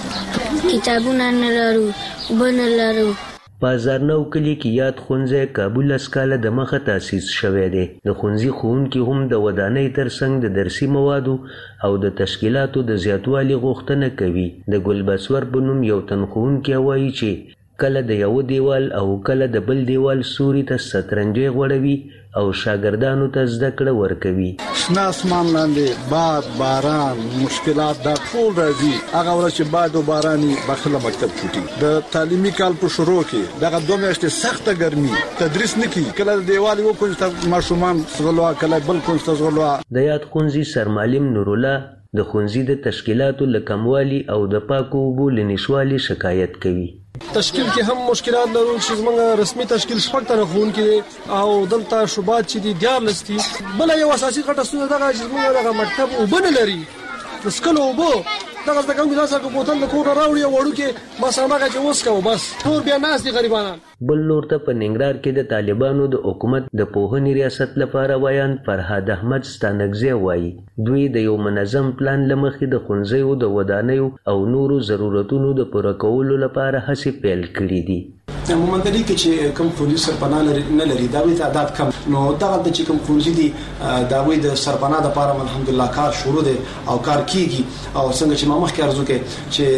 جوړ کتابونه نه لرو اوبه نه لرو. په هزار نو کلي کې یاد ښوونځی کابل اسکاله د مخه تاسیس شوی دی. د ښوونځي ښوونکي هم د ودانۍ ترڅنګ د درسي موادو او د تشکیلاتو د زیاتوالي غوښتنه کوي. د ګلبسور په نوم یو تن ښوونکی وایي چې کله د یو دیوال او کله د بل دیوال سوري ته سترنجې غوړوي او شاګردانو ته زده کړه ورکوي. شنه اسمان لاندې باد باران مشکلات دا ټول راځي. هغه ورځ چې باد او باراني بخله مکتب پټي د تعلیمي کال په شروع کې دغه دوه میاشتې سخته ګرمي تدریس نکي کله د دیوال یو کوم ته ماشومان زغلوا کله بل کوم ته زغلوا. د یاد ښوونځي سرمعلم نور الله د ښوونځي د تشکیلاتو له کموالي او د پاکو اوبو له نشوالي شکایت کوي. تشکیل کې هم مشکلات لرو چې زموږ رسمي تشکیل شپږ تنه ښوونکي او دلته شوبات چې دي دیارلس دي. بل یو اساسي غټه ستونزه دغه چې زموږ دغه مکتب اوبه نه لري د څښلو اوبه دغه زده کوونکي داسې په بوتل د کوره راوړي او وړوکې بس هماغه چې وڅښو بس نور بیا ناست دي غریبانان. بل نور ته په ننګرهار کې د طالبانو د حکومت د پوهنې ریاست لپاره ویان فرهاد احمد ستانکزی وایي دوی د یو منظم پلان لمخې د ښوونځیو د ودانیو او نورو ضرورتونو د پوره کولو لپاره هڅې پیل کړي دي. مومندري کې چې کوم ښوونځي سرپناه نه لري دا وی تعداد کم نو دغه چې کوم ښوونځي دي دا وی د سرپناه لپاره الحمدلله کار شروع دي او کار کیږي او څنګه چې ما مخکې ارزو کې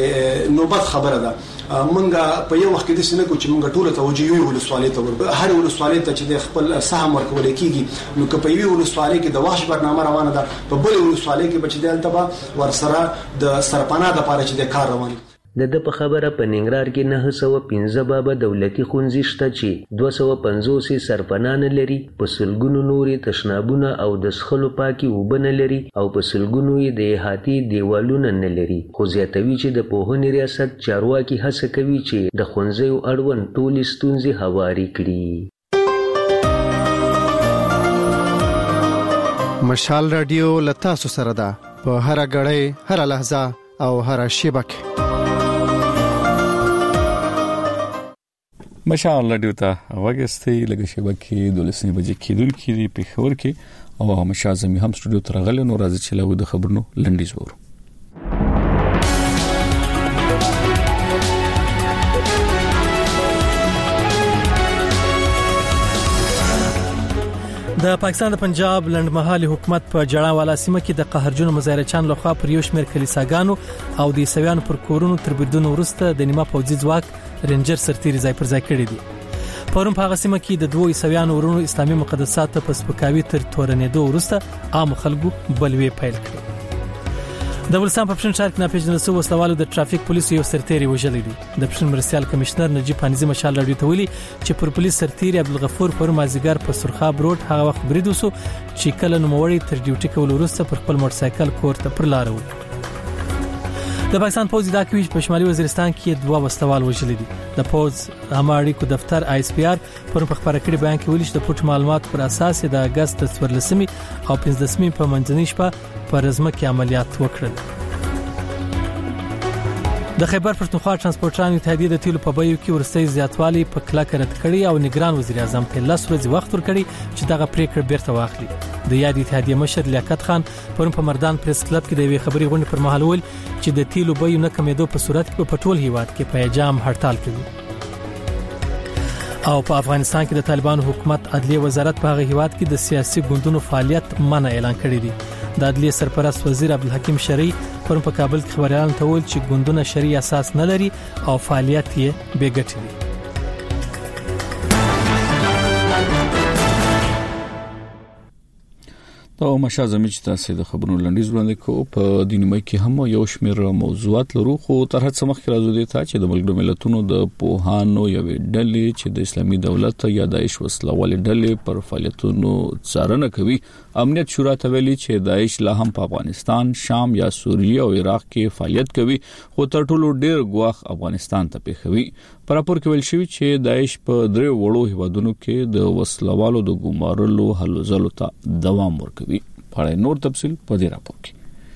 چې نوبت خبره ده مونږه په یو وخت کې د سینګو چې مونږ ټول توجه یو ولسوالۍ ته ور هر ولسوالۍ ته چې د خپل سهم ورکول کیږي نو که په یو ولسوالۍ کې د واښ برنامه روانه ده په بل ولسوالۍ کې بچ دی البته ورسره د سرپناه لپاره چې د کار روان د د په خبره په ننګرهار کې نه سوه پنځه بابا دولتي ښوونځي شته چې دوه سوه پنځوس سرپناه نه لري په سلګونو نورې تشنابونه او د څښلو پاکې اوبه نه لري او په سلګونو یې د احاطې دیوالونه نه لري. خو زیاتوي چې د پوهنې ریاست چارواکي هڅه کوي چې د ښوونځیو اړوند ټولې ستونزې هواري کړي. مشال رادیو له تاسو سره ده په هر غړی هر لحظه او هر شیبه کې. مشال رادیو ته وګستې لږه شیبه کې دولسنی بجې کېدل کې په خبر کې او مشال زمي هم سټوډیو ته راغله نو راځي چې له د خبرونو لنډیز وورو. د پاکستان د پنجاب لندمحلي حکومت په جړاوالا سیمه کې د قهرجنو مظاهرچیان لخوا پر یو شمېر کلیساګانو او د عیسویانو پر کورونو تر بریدونو وروسته د نیمه پوځي ځواک رینجر سرتیري ځای پر ځای کړی دي. پرون په هغه سیمه کې د دوه عیسویانو ورونو اسلامي مقدسات په سپکاوي تر تورنېدو وروسته عام خلکو بلوي پیل کړ. د بلوچستان په پښین ښار کې ناپېژندل شوي وسلوالو د ټرافیک پولیسو یو سرتیري وژلی دی. د پښین مرستیال کمشنر نجیب پانیزي مشال راډیو ته ویلي چې پر پولیس سرتیري عبدالغفور پر مازیګر په سرخاب روډ هغه وخت برید وسو چې کله نوموړی تر ډیوټي کولو وروسته پر خپل موټر سایکل کور ته پر لار و. د پاکستان پوځ دا کوي په شمالي وزیرستان کې دوه وسلوال وژلي دي. د پوځ عامه اړیکو دفتر آی اس پی آر پر خبره کړي بیان کې ویلي چې د پټ معلومات پر اساس د اگست څوارلسمې او پنځلسمې په منځنۍ شپه پر ځمکه عملیات وکړل. د خیبر پښتونخوا ترانسپورټرانو اتحادیه د تیلو په بیو کې ورستۍ زیاتوالی په کلکه رد کړی او نگران وزیر اعظم ته لاس ورځ وخت ورکړي چې دغه پریکړه بیرته واخلي. د یاد اتحادیه مشر لیاقت خان پرون په مردان پریس کلب کې د یوې خبري غونډې پر مهال ویل چې د تیلو بیو نه کمیدو په صورت کې په ټول هیواد کې پیجام هړتال کوي. او په افغانستان کې د طالبانو حکومت عدلیه وزارت په هغه هیواد کې د سیاسي ګوندونو فعالیت منع اعلان کړی دی. د عدلیه سرپرست وزیر عبدالحکیم شرعي پرون په کابل کې خبريالانو ته ویل چې ګوندونه شرعي اساس نه لري او فعالیت یې بې ګټې دی. او مشازمه چې تاسو د خبرونو لنډیز وړاندې کوو په دینمه کې هم یو شمېر موضوعات لرو خو تر هڅه مخکې راځو دي چې د ملګرو ملتونو د پوهانو یوې ډلې چې د اسلامي دولت یا داعش وسلوالې ډلې پر فعالیتونو څارنه کوي امنیت شورا ته ویلي چې داعش لا هم په افغانستان، شام یا سوریه او عراق کې فعالیت کوي خو تر ټولو ډېر ګواښ افغانستان ته پیښوي. په راپور کې ویل شوی چې داعش په درې وړو هیوادونو کې د وسلوالو د ګمارلو هلو ځلو ته دوام ورکوي. په نور تفصیل په دې راپور کې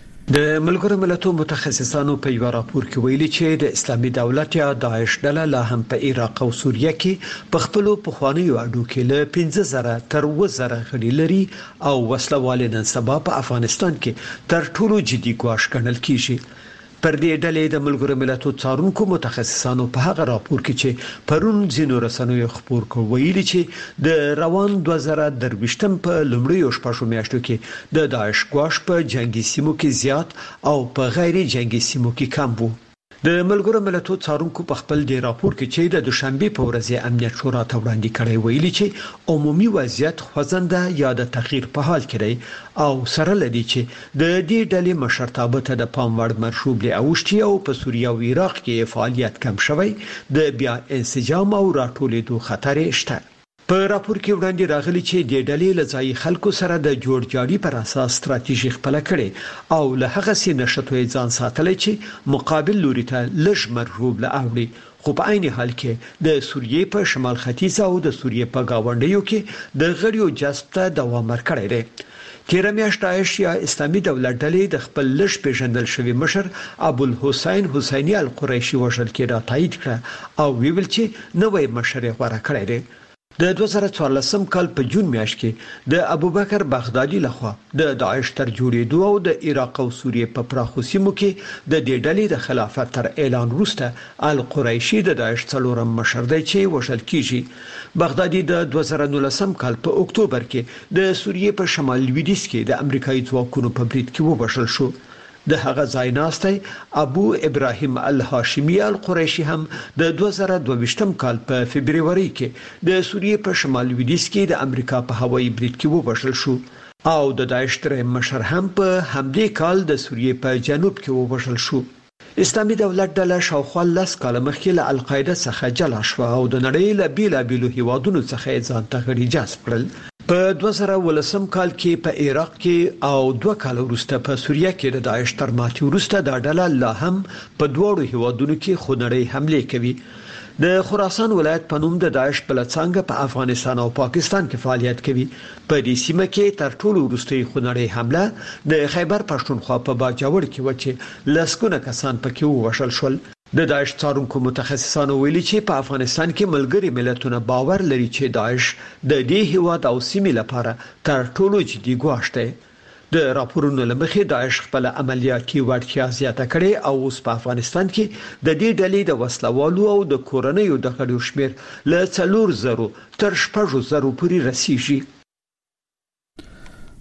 د ملګرو ملتونو متخصصانو په یو راپور کې ویلي چې د اسلامي دولت یا داعش ډله لا هم په عراق او سوریه کې په خپل پخوانیو اډو کې له پنځه زره تر اووه زره غړي لري او وسلوال نن سبا په افغانستان کې تر ټولو جدي ګواښ ګڼل کیږي. پر دې ډلې د ملګرو ملتونو څارونکو متخصصانو په هغه راپور کې چې پرون ځینو رسنیو خبر کړ ویلي چې د روان دوه زره درويشتم په لومړیو شپږو میاشتو کې د داعش ګواښ په جنگي سیمو کې زیات او په غیر جنگي سیمو کې کم وو. د ملګرو ملتونو څارونکو په خپل دی راپور کې چې د دوشنبه په ورځ امنیت شورا ته وړاندې کړی ویلي چې عمومي وضعیت خوځنده یا د تغییر په حال کې دی او سره لدی چې د دې ډلې مشرتابه ته د پام وړ مرشوب له اوشتي او په سوریه او عراق کې فعالیت کم شوی د بیا انسجام او راټولېدو خطر شته. په راپور کې وړاندې راغلي چې د ډلې لځای خلکو سره د جوړجاړي پر اساس ستراتیژي خپل کړي او له هغه سي نشټوي ځان ساتل چې مقابل لوري ته لږ مرغوب لاوړي خو په عین حال کې د سوریې په شمال ختیځ او د سوریې په گاونډیو کې د غړیو جذب ته دوام ورکړی دی. تیر میاشت داعش یا اسلامي دولت ډلې د خپل لږ پیژندل شوی مشر ابو الحسین حسینی القریشي وژل کې را تایید کړ او ویل چې نوې مشر غوړه کړی دی. د دوه زره څوارلسم کال په جون میاشت کې د ابوبکر بغدادي لخوا د داعش تر جوړېدو او د عراق او سوریه په پراخو سیمو کې د دې ډلې د خلافت تر اعلان وروسته القریشي د داعش څلورم مشر دی چې وژل کیږي. بغدادي د دوه زره نولسم کال په اکتوبر کې د سوریه په شمال لویدیځ کې د امریکایي ځواکونو په برید کې ووژل شو. د هغه ځای ناستي ابو ابراهیم الهاشمی القریشي هم د دوه زره دوهویشتم کال په فبرवरी کې د سوریه په شمال لویدیځ کې د امریکا په هوایي برید کې ووژل شو او د داعش درې مشر هم په همدې کال د سوریه په جنوب کې ووژل شو. اسلامي دولت ډله شاوخوا لس کال مخکې له القاعده څخه جلا شو او د نړۍ له بیلابیلو هیوادونو څخه ځان ته غړي جذب کړل. په دوه زره ولسم کال کې په عراق کې او دوه کال وروسته په سوریه کې د داعش تر ماتې وروسته دا ډله لا هم په دوړو هیوادونو کې خونړۍ حمله کوي. د خراسان ولایت په نوم د داعش بلڅنګ په افغانستان او پاکستان کې فعالیت کوي. په دې سیمه کې تر ټولو وروستي خونړۍ حمله د خیبر پښتونخوا په باجوړ کې و چې لسګونه کسان پکې ووژل شول. د داعش څارونکو متخصصانو ویلي چې په افغانستان کې ملګري ملتونه باور لري چې داعش د دې هیواد او سیمې لپاره تر ټولو جدي ګواښ دی. د راپورونو لمخې داعش خپل عملیاتي وړتیا زیاته کړې او اوس په افغانستان کې د دې ډلې د وسلوالو او د کورنیو د غړو شمیر له څلور زرو تر شپږ زرو پورې رسیږي.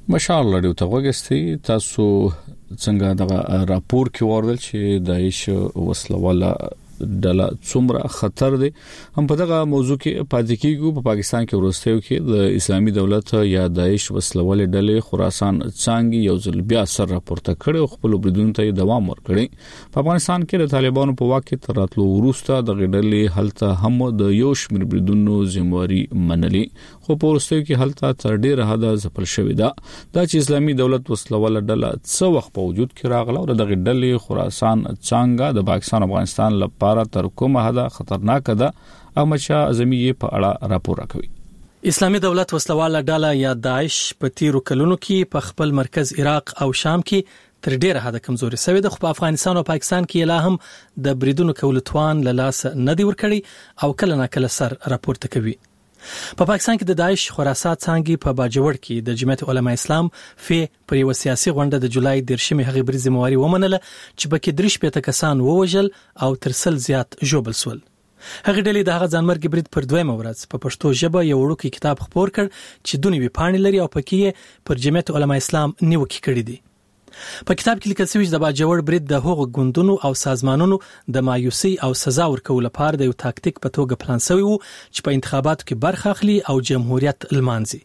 مشال لري ته وګستي تاسو څنګه دا راپور کې وردل چې داعش وسلواله ډله څومره خطر دی هم په دغه موضوع کې پاتې کیږي په پاکستان کې ورستیو کې د اسلامي دولت یا داعش وسلواله ډلې خراسان څنګه یو ځل بیا سر راپورته کړي خپل بریدونو ته دوام ورکړي په افغانستان کې د طالبانو په واکه تر راتلو وروسته د غډلې حالت هم د یو شمېر بریدونو ذمہواری منلي خو په ورستیو کې حالت تر ډیره حد ځپل شوې ده د اسلامي دولت وسلواله ډله څو وخت په وجود کې راغله او د غډلې خراسان څنګه د پاکستان افغانستان لپاره تر کومه حد خطرناک ده احمد شاه اعظمي په اړه راپور راکوي اسلامي دولت وسلواله ډله یا داعش په تیرو کلونو کې په خپل مرکز عراق او شام کې تر ډیره حد کمزوري شوی ده خو په افغانستان او پاکستان کې لا هم د بریدونو کول توان له لاس نه دی ورکړي او کله نه کله سر راپورته کوي په پاکستان کې د داعش خراسان څنګه په باجوړ کې د جمعیت علماء اسلام فی پر یو سیاسي غونډه د جولای درشمه هغه بری ذمہواری ومنله چې بکې درش په تکسان ووجل او ترسل زیات جوبل سول هغه ډلې د هغه ځانمرګ برید پر دویمه ورځ په پښتو ژبه یو وړوکی کتاب خپور کړ چې دونی وی پاڼې لري او پکې پر جمعیت علماء اسلام نیوکه کړې دي په کتاب کې لیکل شوی د باجوړ برید د هغو ګوندونو او سازمانونو د مایوسی او سزا ورکول لپاره د یو تاکتیک په توګه پلان شوی وو چې په انتخاباتو کې برخه اخلي او جمهوریت لمانځي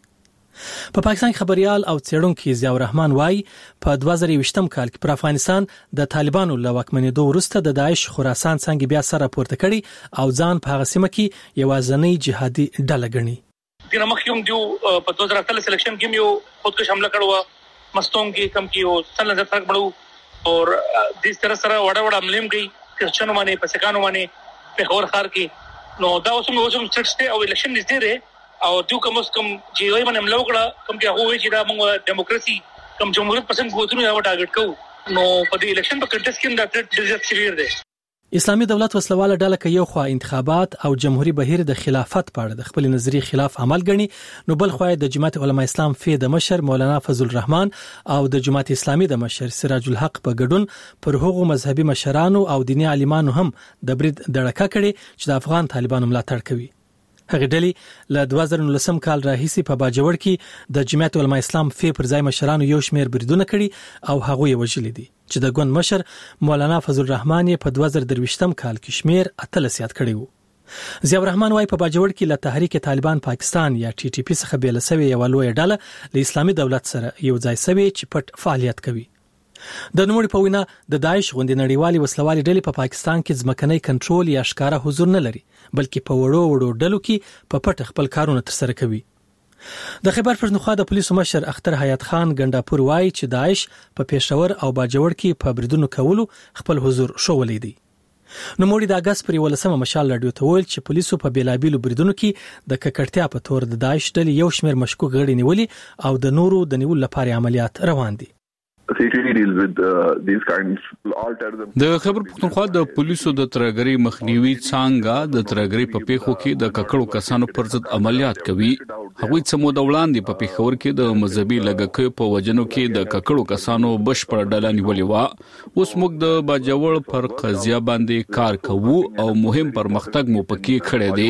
په پاکستان خبريال او څېړونکو ضیاء الرحمن وايي په دوه زره یوویشتم کال کې پر افغانستان د طالبانو له واکمنېدو وروسته د داعش خراسان څنګه بیا سره راپورته کړي او ځان په هغه سیمه کې یوازنۍ جهادي ډله ګڼي دغه مخکوم دیو په دوه زره اتلس سلیکشن کې یو خودکش حمله کړو مستون کې کم کیو سل نظر فرق بړو اور دې طرح سره وړه وړه عملیم گئی کرچنو باندې پسکانو باندې په خور خار کې نو دا اوسم اوسم سټسته او الیکشن نږدې لري او دیو کوم کوم جی وای باندې عمله وکړه کوم کې هغه چې دا موږ دیموکراسي کوم جمهوریت پسند غوښتنه یو ټارګټ کوو نو په دې الیکشن په کنټیسټ کې دا ټریټ ډیزرټ سیویر دی اسلامي دولت وسلواله ډله کې یو خو انتخابات او جمهوریت بهیر د خلافت په اړه د خپل نظری خلاف عمل غني نو بل خو د جماعت علماء اسلام فی د مشر مولانا فضل الرحمن او د جماعت اسلامي د مشر سراج الحق په ګډون پر هغو مذهبي مشرانو او دینی عالمانو هم د برید دړکه کړي چې د افغان طالبانو ملاتړ کوي هغه ډلې له دوه زره نولسم کال راهیسي په باجوړ کې د جماعت علماء اسلام فی پر ځای مشرانو یو شمیر بریدونه کړي او هغه یې وجلې دي چې د ګوند مشر مولانا فضل الرحمن په دوه زره درویشتم کال کې شمیر اتلس یاد کړی وو ضیاء الرحمن وايي په باجوړ کې له تحریک طالبان پاکستان یا ټي ټي پی څخه بیل شوی یو لوی ډله له اسلامي دولت سره یو ځای شوی چې پټ فعالیت کوي د نوموړي په وینا د داعش غوندې نړیوالي وسلوالي ډلې په پاکستان کې ځمکنۍ کنټرول یا ښکارا حضور نه لري بلکې په وړو وړو ډلو کې په پټ خپل کارونه ترسره کوي د خیبر پښتونخوا د پولیسو مشر اختر حیات خان ګنداپور وايي چې داعش په پېښور او باجوړ کې په بریدونو کولو خپل حضور شوولې دي نو موږ د اگست پر ولسمه مشال رادیو ته ویل چې پولیسو په بیلابیلو بریدونو کې د ککړتیا په تور د داعش ډلې یو شمېر مشکوک غړي نیولي او د نورو د نیول لپاره عملیات روان دي C T D deals with uh, these kinds all terrorism. د خبر پښتونخوا د پولیسو د ترګری مخنیوي څنګه د ترګری په پیښو کې د ککړو کسانو پر ضد عملیات کوي هغوی څمو د وړاندې په پیښور کې د مذهبي لګکې په وجنو کې د ککړو کسانو بشپړ ډله نیولې و اوس موږ د باجوړ پر قضیه باندې کار کوو او مهم پرمختګ مو پکې کړی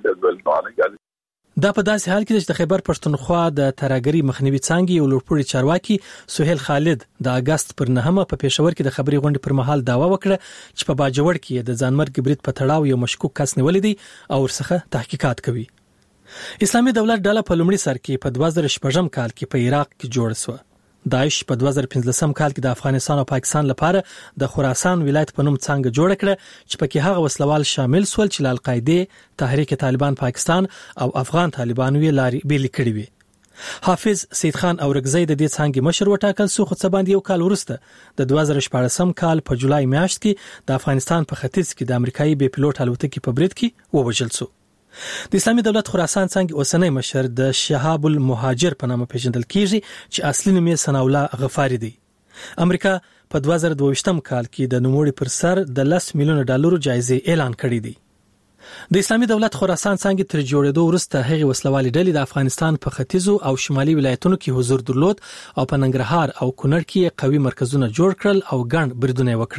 دی دا په داسې حال کې چې د خیبر پښتونخوا د ترګری مخنیوي څنګه یو لوړپوړي چارواکي سہیل خالد د اگست پر نهمه په پېښور کې د خبري غونډې پر مهال داوا وکړه چې په باجوړ کې د ځانمرګ برید په تړاو یو مشکوک کس نیولې دي او ورڅخه تحقیقات کوي اسلامي دولت ډله په لومړي سر کې په دوه زره شپږم کال کې په عراق کې جوړ شو داعش په دوه زره پنځلسم کال کې د افغانستان او پاکستان لپاره د خراسان ولایت په نوم څنګه جوړ کړ چې پکې هغه وسلوال شامل سول چې د القاعده تحریک طالبان پاکستان او افغان طالبانو یې لاري بیل کړی وي حافظ سید خان اورګزی د دې څنګه مشر وټاکل سو خو څه باندې یو کال ورسته د دوه زره شپږم کال په جولای میاشت کې د افغانستان په ختیځ کې د امریکایي بي پيلوټ الوتکې په برید کې ووژل شو د اسلامي دولت خراسان څنګه اوسنۍ مشر د شهاب المهاجر په نامه پیژندل کیږي چې اصلي نوم یې ثنا الله غفاری دی امریکا په دوه زره دوه کال کې د نوموړي پر سر د لس میلیون ډالرو جایزه اعلان کړې دی د اسلامي دولت خراسان څنګه تر جوړېدو وروسته هغه وسلوالي ډلې د افغانستان په ختیځو او شمالي ولایتونو کې حضور درلود او په ننګرهار او کونړ کې قوي مرکزونه جوړ کړل او ګڼ بریدونه وکړل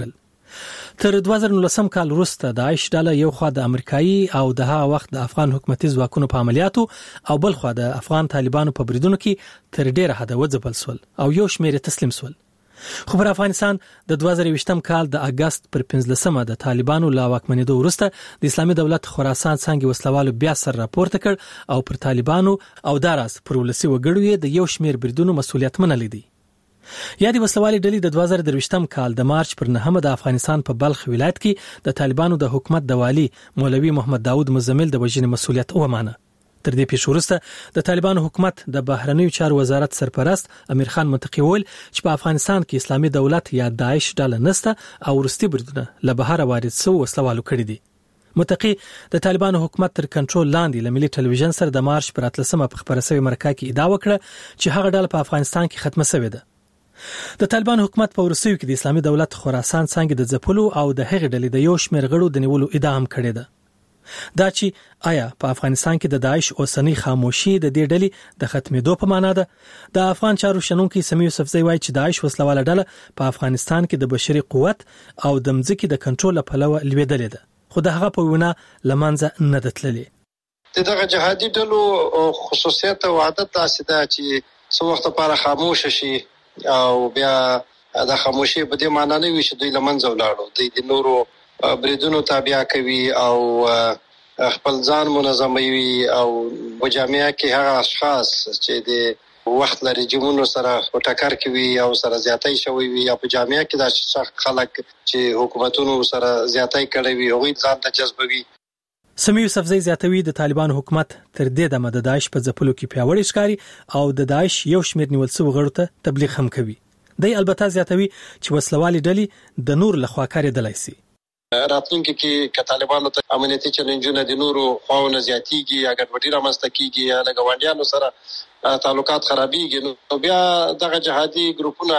تر دوه زره نولسم کال وروسته داعش ډله یو خوا د امریکایي او د هغه وخت د افغان حکومتي ځواکونو په عملیاتو او بل خوا د افغان طالبانو په بریدونو کې تر ډیره حده وځپل سول او یو شمېر تسلیم سول. خو پر افغانستان د دوه زره یوویشتم کال د اگست پر پنځلسمه د طالبانو لا واکمنېدو وروسته د اسلامي دولت خراسان څنګه وسلوالو بیا سر راپورته کړ او پر طالبانو او داراز پر ولسی وګړو یې د یو شمېر بریدونو مسولیت منلی دی. یا د وسلوالي ډلې د دوه زره درویشتم کال د مارچ پر نهمه د افغانستان په بلخ ولایت کې د طالبانو د حکومت د والی مولوي محمد داود مزمل د وژنې مسولیت ومانه. تر دې پیښو وروسته د طالبانو حکومت د بهرنیو چارو وزارت سرپرست امیر خان متقی وویل چې په افغانستان کې اسلامي دولت یا داعش ډله نسته او وروستي بریدونه له بهره وارد شوو وسلوالو کړي دي. متقی د طالبانو حکومت تر کنټرول لاندې له ملي ټلویزیون سره د مارچ پر اتلسمه په خبره شوې مرکه کې ادعا وکړه چې هغه ډله په افغانستان کې ختمه شوې ده. د طالبان حکومت په ورسېو کې د اسلامي دولت خراسان څنګه د ځپلو او د هغې ډلې د یو شمېر غړو د نیولو ادعا هم کړې ده. دا چې آیا په افغانستان کې د داعش اوسنۍ خاموشي د دې ډلې د ختمېدو په معنا ده؟ د افغان چارو شنونکي سمیع یوسفزی وایي چې داعش وسلواله ډله په افغانستان کې د بشري قوت او د مځکې د کنټرول له پلوه لوېدلې ده، خو د هغه په وینا له منځه نه ده تللې. دغه جهادي ډلو خصوصیت او عادت داسې ده چې څو وخت لپاره خاموش شي او بیا د خاموشي په دې معنی نه وي چې دوی لمنځه ولاړو، دوی د نورو بریدونو تابع کوي او خپل ځان منظموي او په جامعه کې هغه اشخاص چې د وخت لري جمهور سره ټکر کوي او سره زیاتۍ شوی وي یا په جامعه کې د خلک چې حکومتونو سره زیاتۍ کړي وي هغوی ځان ته جذبوي. سمیع یوسفزی زیاتوي د طالبانو حکومت تر دې دمه د داعش په ځپلو کې پیاوړی ښکاري او د داعش یو شمېر نیول شوي غړو ته تبلیغ هم کوي. دی البته زیاتوي چې وسلوالي ډلې د نور لخوا کارېدلی سي. راتلونکي کې که طالبانو ته امنیتي چیلنجونه د نورو خواونه زیاتېږي یا ګډوډي رامنځته کېږي یا له ګاونډیانو سره تعلقات خرابېږي نو بیا دغه جهادي ګروپونه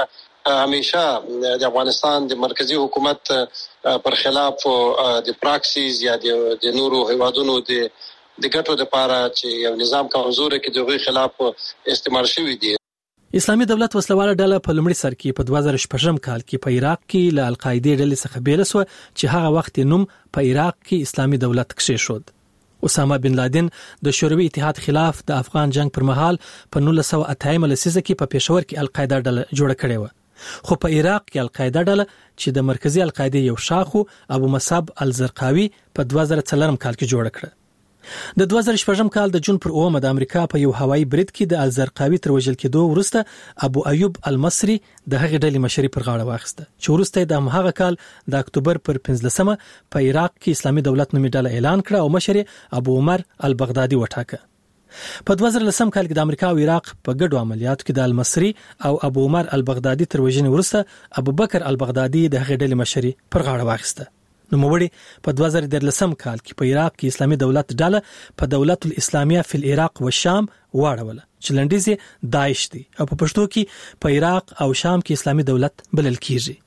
همیشه د افغانستان د مرکزی حکومت پر خلاف د پراکسیز یا د نورو هیوادونو د د ګټو لپاره چې یو نظام کمزور کې دغه خلاف استعمال شوی دی. اسلامي دولت وسلواله ډله په لومړي سر کې په دوه زره شپږم کال کې په عراق کې له القاعده ډلې څخه بیل شو چې هغه وخت نوم په عراق کې اسلامي دولت کېښود. اسامه بن لادن د شوروي اتحاد خلاف د افغان جنگ پر مهال په نولس سوه اتیا لسیزه کې په پېښور کې القاعده ډله جوړه کړې و، خو په عراق کې القاعده ډله چې د مرکزی القاعده یو شاخو ابو مصعب الزرقاوي په دوه زره څلورم کال کې جوړه کړه. د دوه زره شپږم کال د جون پر اومه د امریکا په یو هوایي برید کې د الزرقاوي تر وژل کېدو وروسته ابو ایوب المصري د هغې ډلې مشري پر غاړه واخیسته چې وروسته د هماغه کال د اکتوبر پر پنځلسمه په عراق کې اسلامي دولت نومي ډله اعلان کړه او مشر ابو عمر البغدادي وټاکه. په دوه زره لسم کال کې د امریکا او عراق په ګډو عملیاتو کې د المصري او ابو عمر البغدادي تر وژنې وروسته ابو بکر البغدادي د هغې ډلې مشري پر غاړه واخیسته. نو موړي په دوه زره درلسم کال کې په عراق کې اسلامي دولت ډله په دولت الاسلامیه فی العراق و شام واړوله چې لنډیز داعش دی او په پښتو کې په عراق او شام کې اسلامي دولت بلل کیږي.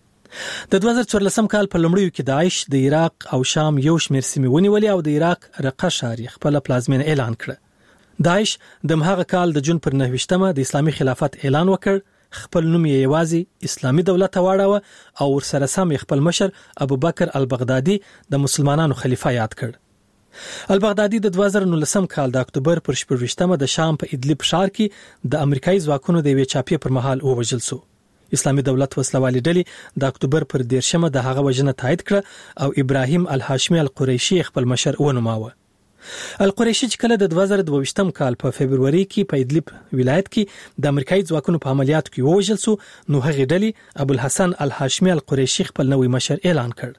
د دوه زره څوارلسم کال په لومړیو کې داعش د عراق او شام یو شمېر سیمې ونیولې او د عراق رقه ښار یې خپله پلازمینه اعلان کړه. داعش د هماغه کال د جون پر نهویشتمه د اسلامي خلافت اعلان وکړ، خپل نوم یې یوازې اسلامي دولت واړاوه او ورسره سم خپل مشر ابو بکر البغدادي د مسلمانانو خلیفہ یاد کړ. البغدادي د دوه زره نولسم کال د اکتوبر پر شپږویشتمه د شام په ادلب ښار کې د امریکایي ځواکونو د یوې چاپې پر مهال ووژل شو. اسلامي دولت وسلوالي ډلې د اکتوبر پر دیرشمه د هغه وژنه تایید کړه او ابراهیم الهاشمي القریشي خپل مشر ونوماوه. القریشي چې کله د دوه زره دوه ویشتم کال په فبروري کې په ادلب ولایت کې د امریکایي ځواکونو په عملیاتو کې ووژل شو نو هغې ډلې ابو الحسن الهاشمي القریشي خپل نوی مشر اعلان کړ.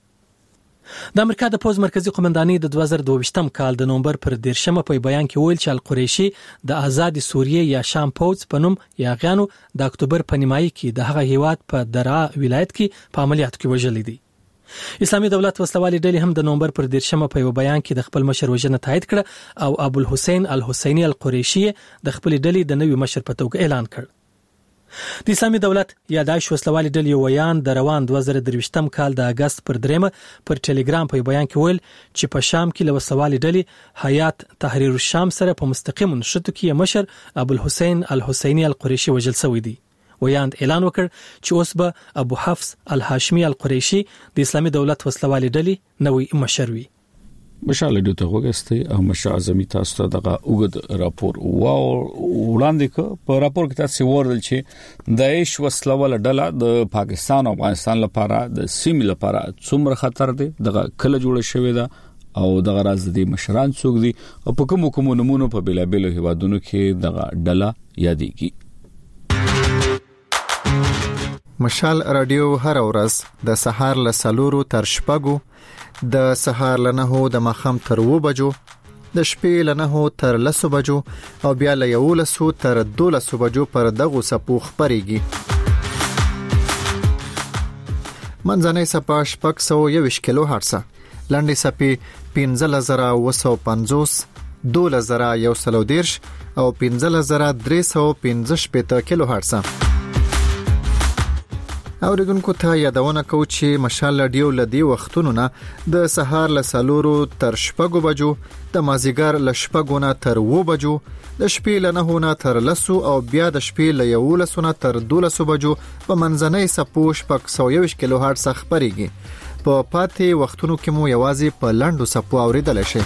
د امریکا د پوز مرکزی قومندانۍ د دوه زره دوه ویشتم کال د نومبر پر دیرشمه په بیان کې ویل چې القریشي د آزاد سوریې یا شام پوز په نوم یاغیانو د اکتوبر په نیمایي کې د هغه هیواد په درعا ولایت کې په عملیاتو کې وژل دي. اسلامي دولت وسلوالي ډلې هم د نومبر پر دیرشمه په یو بیان کې د خپل مشر وژنه تایید کړه او ابو الحسین الحسینی القریشي د خپل ډلې د نوي مشر په توګه اعلان کړ. د اسلامي دولت یا داعش وسلوالي ډلې ویان د روان دوه زره درویشتم کال د اگست پر دریمه پر ټلګرام په بیان کې ویل چې په شام کې له وسلوالي ډلې حیات تحریر الشام سره په مستقیم نشټو کې مشر ابو الحسین الحسینی القریشي وژل شوی دی. ویاند اعلان وکړ چې اوس به ابو حفص الهاشمي القریشي د اسلامي دولت وسلوالي ډلې نوې مشر وي. مشال ډیو ته وګسته او مشا اعظمي تاسو ته دغه وګد راپور واو وړاندې ک په راپور کې تاسو وردل چې داعش وسلواله ډله د پاکستان او افغانستان لپاره د سیمې لپاره څومره خطر دی دغه کله جوړه شوې ده او دغه راز دي مشران څوک دي او په کوم کوم نمونه په بلابل هیوادونو کې دغه ډله یادېږي. مشال رادیو هر ورځ د سهار له سلورو تر شپږو د سهار له نهو د ماښام تر اوو بجو د شپې له نهو تر لسو بجو او بیا له یولسو تر دولسو بجو پر دغو څپو خپرېږي. منځنۍ څپه شپږ سوه یوویشت کیلو هرټزه، لنډې څپې پنځلس زره اووه سوه پنځوس، دولس زره یو سل او دېرش او پنځلس زره درې سوه پنځه شپېته کیلو هرټزه. اوریدونکو ته یادونه کوم چې مشال رادیو لدی وختونو نه د سهار له سلورو تر شپږو بجو، د مازیګر له شپږو نه تر اوو بجو، د شپې له نهو نه تر لسو او بیا د شپې له یولسو نه تر دولسو بجو په منځنۍ څپو شپږ سوه یوویشت کیلو هرټز خپرېږي. په پاتې وختونو کې مو یوازې په لنډو څپو اوریدل شي.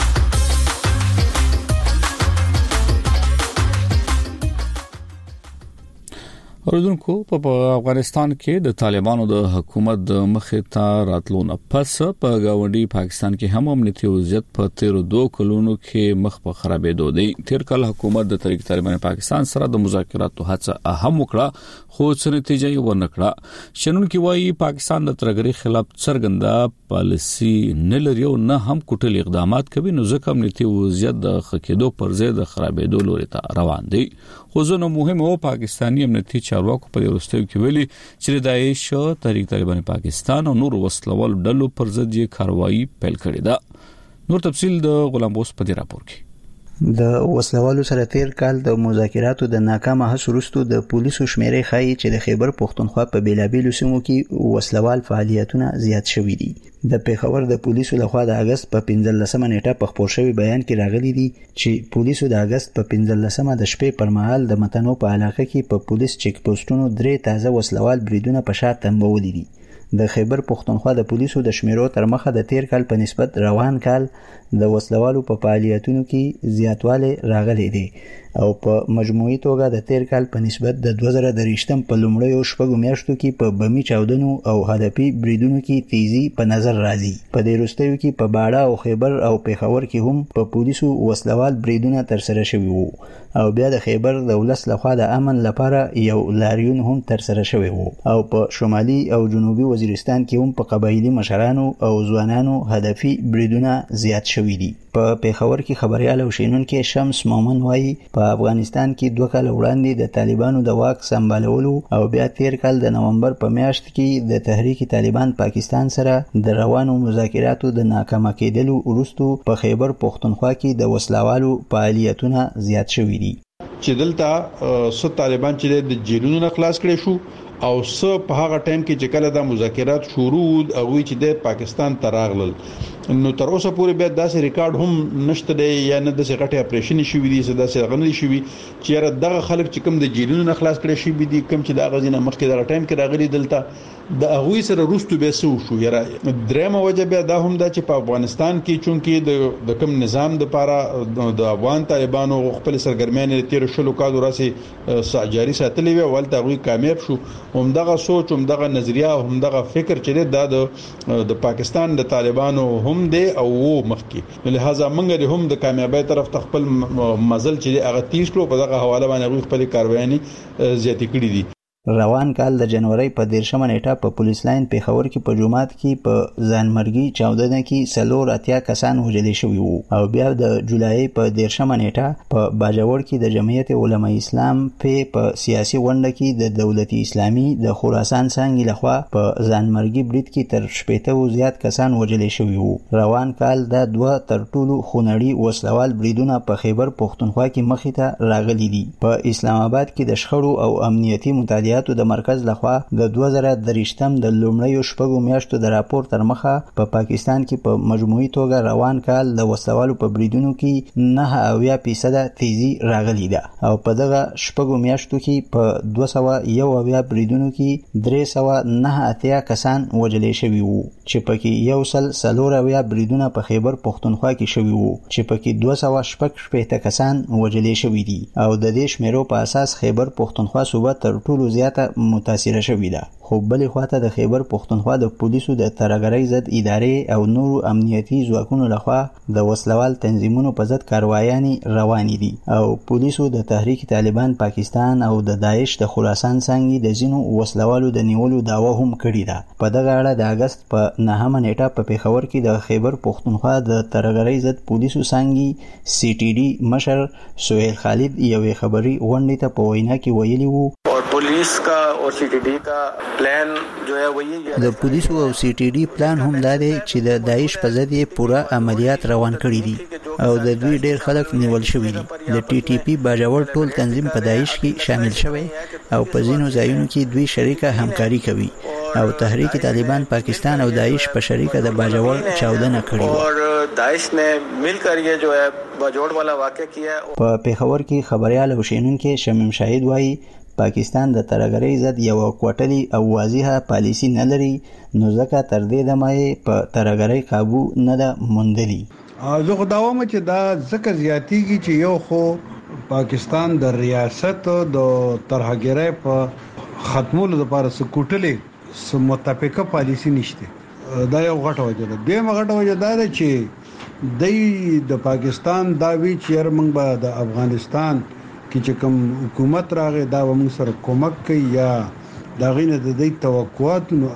اوریدونکو په افغانستان کې د طالبانو د حکومت د مخې ته راتلو نه پس په گاونډي پاکستان کې هم امنیتي وضعیت په تیر دوه کلونو کې مخ په خرابېدو دی. تیر کال حکومت د تحریک طالبان پاکستان سره د مذاکراتو هڅه هم وکړه خو څه نتیجه یې ونه کړه. شنونکي وایي پاکستان د ترګری خلاف څرګنده پالیسي نه لري او نه هم کوټل اقدامات کوي، نو ځکه امنیتي وضعیت د خکېدو پر ځای د خرابېدو لوري ته روان دی. خو ځنه مهم او پاکستاني امنیتي چارواکو په وروستیو کې ویلي چې د داعش تحریک طالبان پاکستان او نور وسلوال ډلو پر ضد یې کاروایی پیل کړې ده. نور تفصیل د غلام بوس په دې راپور کې. د وسلوالو سره تیر کال د مذاکراتو د ناکامه هڅو وروسته د پولیسو شمیرې ښایي چې د خیبر پښتونخوا په بیلابیلو سیمو کې وسلوال فعالیتونه زیات شوي دي. د پیښور د پولیسو لخوا د اگست په پنځلسمه نیټه په خپور شوی بیان کې راغلي دي چې پولیسو د اگست په پنځلسمه د شپې پر مهال د متنو په علاقه کې په پولیس چیک پوسټونو درې تازه وسلوال بریدونه په شا تنبولي دي. د خیبر پښتونخوا د پولیسو د شمیرو تر مخه د تیر کال په نسبت روان کال د وسلوالو په فعالیتونو کې زیاتوالی راغلی دی او په مجموعي توګه د تیر کال په نسبت د دوه زره درویشتم په لومړیو شپږو میاشتو کې په بمي چاودنو او هدفي بریدونو کې تیزی په نظر راځي. په دې وروستیو کې په باړه او خیبر او پیښور کې هم په پولیسو وسلوال بریدونه ترسره شوي وو او بیا د خیبر د ولس لخوا د امن لپاره یو لاریون هم ترسره شوی وو او په شمالي او جنوبي وزیرستان کې هم په قبایلی مشرانو او ځوانانو هدفي بریدونه زیات شوي دي. په پیښور کې خبريال او شینونکو شمس مومن وایي په افغانستان کې دوه کال وړاندې د طالبانو د واک سمبالولو او بیا تیر کال د نومبر په میاشت کې د تحریک طالبان پاکستان سره د روانو مذاکراتو د ناکامه کېدلو وروسته په خیبر پښتونخوا کې د وسلوالو فعالیتونه زیات شوي دي. چې دلته څو طالبان چې د جیلونو نه خلاص کړي شو او څو په هغه ټایم کې چې کله د مذاکرات شروع او چې د پاکستان ته راغلل نو تر اوسه پورې بیا داسې ریکارډ هم نشته دی یا نه د سغټي اپریشن شوی دي زدا سره غنلي شوی چې را دغه خلک چې کوم د جیلونو نه خلاص کړي شي دي کوم چې د غزینه مخکې د ټایم کې راغلي دلته د هغوی سره روستو به سو شو یاره درېمه وجه بیا دا هم دا چې په افغانستان کې چونکی د د کوم نظام د لپاره د افغان طالبانو خپل سرګرمیان تیر شلو کالو راسي جاری ساتلې وي ولته هغوی کامیاب شو همدغه سوچ همدغه نظریه همدغه فکر چې د د پاکستان د طالبانو هم دی او مخکې لہذا موږ هم د کامیابی طرف خپل مزل چې هغه تیز کړو په دغه حواله باندې خپل کاروایي زیاتې کړې دي. روان کال د جنوري په دیرشمه نیټه په پولیس لاین پیښور کې په جمعات کې په ځانمرګي چاودنه کې سلور اتیا کسان وژل شوي وو او بیا د جولای په دیرشمه نیټه په باجوړ کې د جمعیت علماء اسلام په په سیاسي غونډه کې د دولت اسلامي د خراسان څنګه لخوا په ځانمرګي برید کې تر شپږ او زیات کسان وژل شوي وو. روان کال د دوه تر ټولو خونړي وسلوال بریدونه په خیبر پښتونخوا کې مخې ته راغلي دي. په اسلام آباد کې د شخړو او امنیتي مطالعات مخابراتو د مرکز لخوا د دوه زره درېشتم د لومړیو شپږو میاشتو د راپور تر مخه په پا پاکستان کې په پا مجموعي توګه روان کال د وسلوالو په بریدونو کې نه اویا فیصد تیزی راغلی ده او په دغه شپږو میاشتو کې په دوه سوه یو اویا بریدونو کې درې سوه نه اتیا کسان وژل شوي وو چې پکې یو سل څلور اویا بریدونه په خیبر پښتونخوا کې شوي وو چې پکې دوه سوه شپږ شپېته کسان وژل شوي دي او د دې شمیرو په اساس خیبر پښتونخوا صوبه تر ټولو زیاته متاثره شوې ده. خو بلې خواته د خیبر پښتونخوا د پولیسو د ترهګرۍ ضد ادارې او نورو امنیتي ځواکونو لخوا د وسلوال تنظیمونو په ضد کاروایانې روانې دي او پولیسو د تحریک طالبان پاکستان او د داعش د خراسان څنګه د ځینو وسلوالو د نیولو داوا هم کړې ده. په دغه اړه د اگست په نهمه نیټه په پیښور کې د خیبر پښتونخوا د ترهګرۍ ضد پولیسو څنګه سی ټي ډي مشر سہیل خالد یوې خبري غونډې ته په وینا کې ویلي وو police का और सीटीडी का प्लान जो है वही है. د پولیسو او سی ټي ډي پلان هم دا دی چې د داعش په ضد یې پوره عملیات روان کړي دي او د دوی ډیر خلک نیول شوي دي. د ټي ټي پی باجوړ ټول تنظیم په داعش کې شامل شوی او په ځینو ځایونو کې دوی شریکه همکاري کوي او تحریک طالبان پاکستان او داعش په شریکه د باجوړ چاودنه کړې और दाइश ने मिलकर ये जो है बाजोड़ वाला वाक़या किया. په پیښور کې خبريال او شینونکو شمیم شاهد وایي پاکستان د ترهګرۍ ضد یو کوټلي او واضحه پالیسی نه لري نو ځکه تر دې دمه په ترهګرۍ قابو نه ده موندلي. زه خو دا وایم چې دا ځکه زیاتیږي چې یو خو پاکستان د ریاست د ترهګرۍ په ختمولو لپاره څه کوټلي څه متفقه پالیسی نشته. دا یو غټه وجه ده. دویمه غټه وجه دا ده چې د د پاکستان دا وی چې موږ به د افغانستان کې چې کوم حکومت راغی دا موږ سره کومک کوي یا دا غینه د دې توقعات نو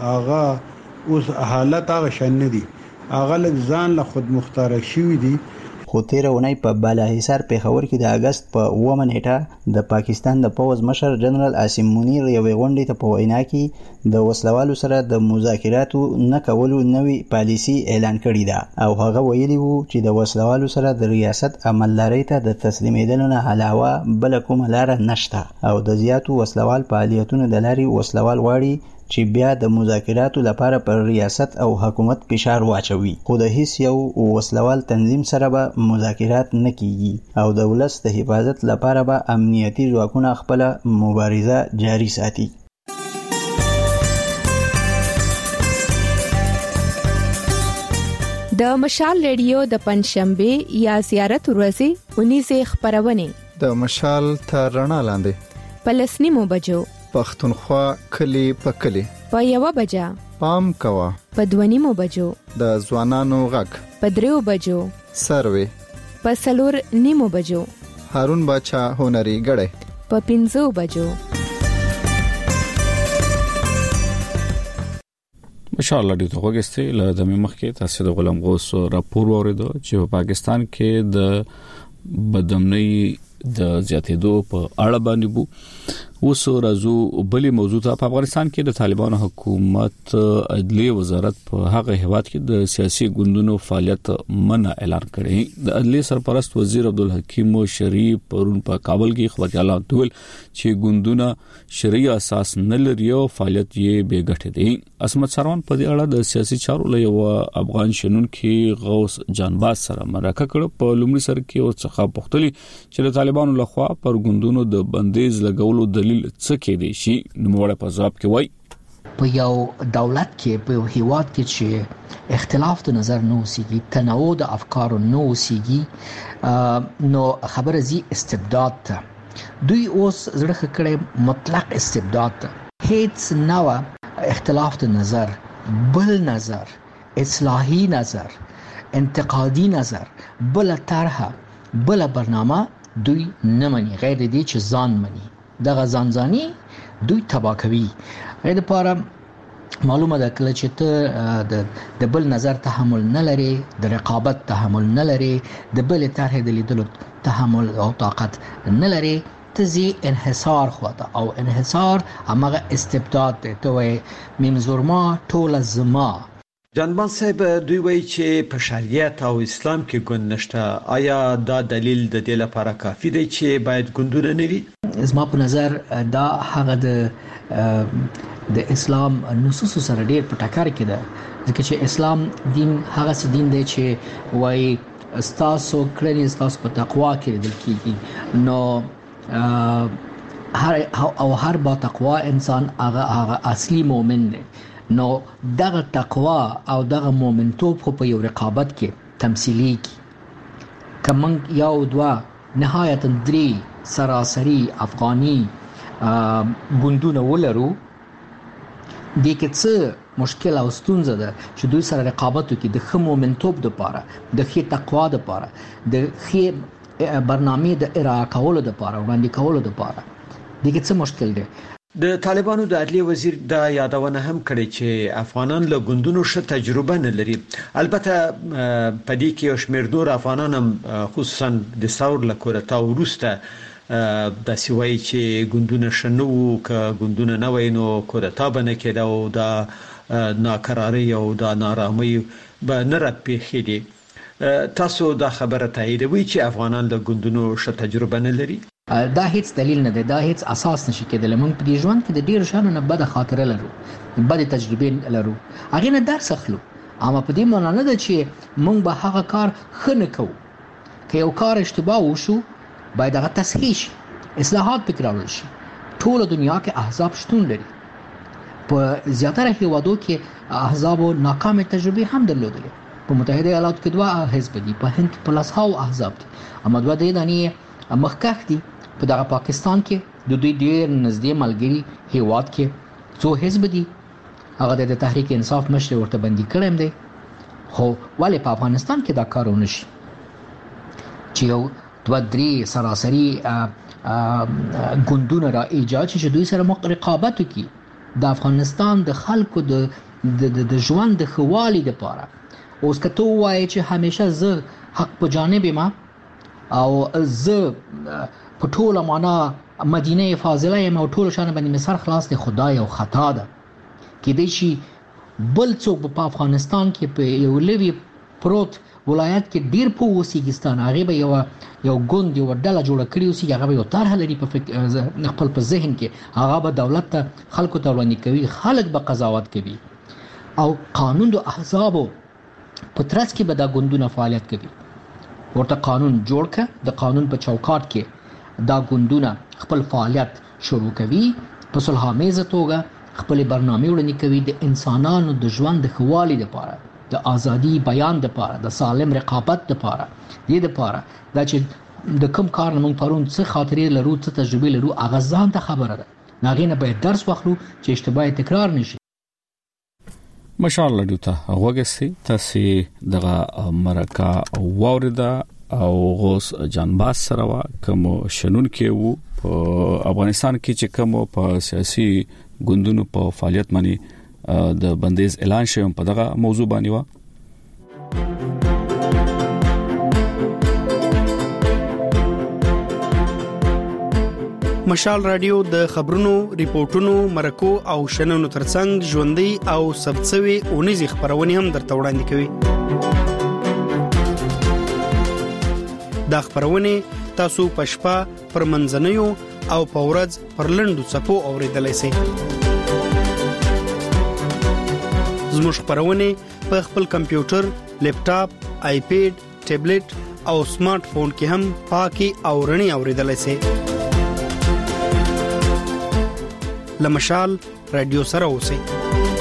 هغه اوس حالت هغه شان نه دي هغه لږ ځان له خود مختار شوی دي. خو تیر اونۍ په بالاحصار پیښور کې د اگست په اوومه نیټه د پاکستان د پوز مشر جنرال عاصم منیر یوې غونډې ته په وینا کې د وسلوالو سره د مذاکراتو نه کولو نوې پالیسی اعلان کړې ده او هغه ویلي وو چې د وسلوالو سره د ریاست عملدارۍ ته د تسلیمېدلو نه علاوه بل کومه لار نشته او د زیاتو وسلوال فعالیتونو د لاري وسلوال غواړي چې بیا د مذاکراتو لپاره پر ریاست او حکومت فشار واچوي خو د هیڅ یو وسلوال تنظیم سره به مذاکرات نه کیږي او د ولس د حفاظت لپاره به امنیتي ځواکونه خپل مبارزه جاري ساتي. د مشال ریډیو د پنځشنبه یا زیارت ورځې اونیزه خبرونه د مشال تر رڼا لاندې پلسنی مو بجو پښتونخوا کلی په کلی په یو بجا پام کوا په دوه نیمو بجو د ځوانانو غږ په دریو بجو سروي په څلور نیمو بجو هارون بچا هنري غړې په پنځو بجو. ماشاءالله دې ته وګورئ له د مخکې تاسو د غلام غوث راپور اوریدو چې په پاکستان کې د بدامنۍ د زیاتېدو په اړه باندې بو اوس راځو بلې موضوع ته. په افغانستان کې د طالبانو حکومت عدلیه وزارت په هغه هیواد کې د سیاسي ګوندونو فعالیت منع اعلان کړی. د عدلیه سرپرست وزیر عبدالحکیم شریف پرون په کابل کې خبريالانو ته ویل چې ګوندونه شرعي اساس نه لري او فعالیت یې بې ګټې دي. اسمت سروان په دې اړه د سیاسي چارو له یو افغان شنونکو غوث جانباز سره مرکه کړه. په لومړي سر کې او څخه پوښتنه چې د طالبانو لخوا پر ګوندونو د بندیز لګولو دلیل څه کې دي شي نوموړی په ځواب کې وایي په یو دولت کې په یو هیواد کې چې اختلاف د نظر نه اوسېږي تنوع د افکارو نه اوسېږي نو خبره زی استبداد ته دوی اوس زړه کړي مطلق استبداد ته هیڅ نوع اختلاف د نظر بل نظر اصلاحي نظر انتقادي نظر بل طرحه بل برنامه دوی نه مني غیر دې چې ځان مني دغه ځانځاني دوی تبا کوي. غیر لپاره معلومه ده کله چې ته د د بل نظر تحمل نه لري د رقابت تحمل نه لري د بل طرح د لیدلو تحمل او طاقت نه لري ته زی انحصار خواته او انحصار هغه استبداد ته وي ممزورما ټول زما جانبان صاحب دوی وایي چې په شریعت او اسلام کې ګوند نشته. آیا دا دلیل د دې لپاره کافي دی چې باید ګوندونه نه وي؟ زما په نظر دا هغه د د اسلام نصوص سره ډېر په ټکر کې ده، ځکه چې اسلام دین هغه سي دین دی چې وایي استاسو کړنې استاسو په تقوا کې دل کېږي. نو هر او هر با تقوا انسان هغه هغه اصلي مؤمن دی. نو دغه تقوا او دغه مومنتوب خو په یو رقابت کې تمثيلي کی کمن یو دوا نهایت درې سراسری افغاني ګوندونه ولرو د کې څه مشکل او ستونزه ده چې دوی سره رقابت وکړي د خمو مومنتوب لپاره، د خې تقوا لپاره، د خې برنامه د ارائه کولو لپاره، وړاندې کولو لپاره د کې څه مشکل دی. د طالبانو د عدلیه وزیر دا یادونه هم کړې چې افغانان له ګوندونو ښه تجربه نه لري. البته په دې کې یو شمېر نور افغانان هم خصوصا د ثور له کورتا ورسته د سوي چې ګوندونه شنو ک ګوندونه نه وینو کورتا بنه کېدا او دا ناکراری او دا نارامي به نه رات پیښې دي. تاسو دا خبره تاییدوي چې افغانان له ګوندونو ښه تجربه نه لري؟ دا هیڅ دلیل نه دی، دا هیڅ اساس نشي کېدل. موږ په دې ژوند کې د ډیر شانو نه بد خاطره لرو، بد تجربې لرو، هغه نه درس اخلو. اما په دې معنی نه ده چې موږ به هغه کار خنه کوو. که یو کار اشتباه وشو باید هغه تصحیح شي، اصلاحات پکې راوړل شي. ټول دنیا کې احزاب شتون لري. په زیاتره هیوادو کې احزابو ناکامه تجربې هم درلودلې. په متحده ایالاتو کې دوه حزب دي، په هند کې پلس هاو احزاب دي، اما دوه د دانی مخکښ دي. په دغه پاکستان کې د دوی ډېر نږدې ملګری هیواد کې څو حزب دي، هغه د تحریک انصاف مشر ورته بندي کړم دی. خو ولې په افغانستان کې دا کارونه شي چې یو دوه درې سراسری ګوندونه را ایجاد شي چې دوی سره رقابت وکړي د افغانستان د خلکو د د ژوند د خوالي لپاره. اوس کته وایي چې همیشه زه حق په جانب ما او زه په ټوله معنا مدینه فاضله یم او ټول شان باندې مسر خلاص دی، خدای او خطا ده. کې دی شي بل څوک په افغانستان کې په یو لوی پروت ولایت کې ډیر په وسیګستان هغه به یو یو ګوند یو ډله جوړ کړی اوسي، هغه به یو طرح لري په خپل په ذهن کې، هغه به دولت ته خلکو ته وړاندې کوي، خلک به قضاوت کوي او قانون د احزابو په ترڅ کې به دا ګوندونه فعالیت کوي. ورته قانون جوړ کړه، د قانون په چوکاټ کې دا ګوندونه خپل فعالیت شروع کوي، په صلحامیزه توګه خپل برنامه وړاندې کوي د انسانانو د ژوند د خوالي لپاره، د ازادي بیان لپاره، د سالم رقابت لپاره، دې لپاره دا چې د کوم کار موږ پرون څه خاطرې لرو، څه تجربه لرو، هغه ځان ته خبره ده. ناغې نه باید درس واخلو چې اشتباه تکرار نشي. ماشاءالله دوته هغه تاسو دغه مرکه واورده او غوس جانباز سره وا کوم شنون کې وو په افغانستان کې چې کوم په سیاسي ګوندونو په فعالیت باندې د بندیز اعلان شوی په دغه موضوع باندې وا. مشال رادیو د خبرونو، ریپورتونو، مرکو او شننو ترڅنګ ژوندۍ او سبڅوي اونیزي خبرونه هم درته وړاندې کوي. دا خبرونه تاسو په شپه پر منځنیو او په ورځ پر لندو صفو اوریدلای شئ. زموږ خبرونه په خپل کمپیوټر، لیپټاپ، آیپیډ، ټابلیټ او سمارټ فون کې هم پاکي او رڼي اوریدلای شئ. لمشال رادیو سره اوسئ.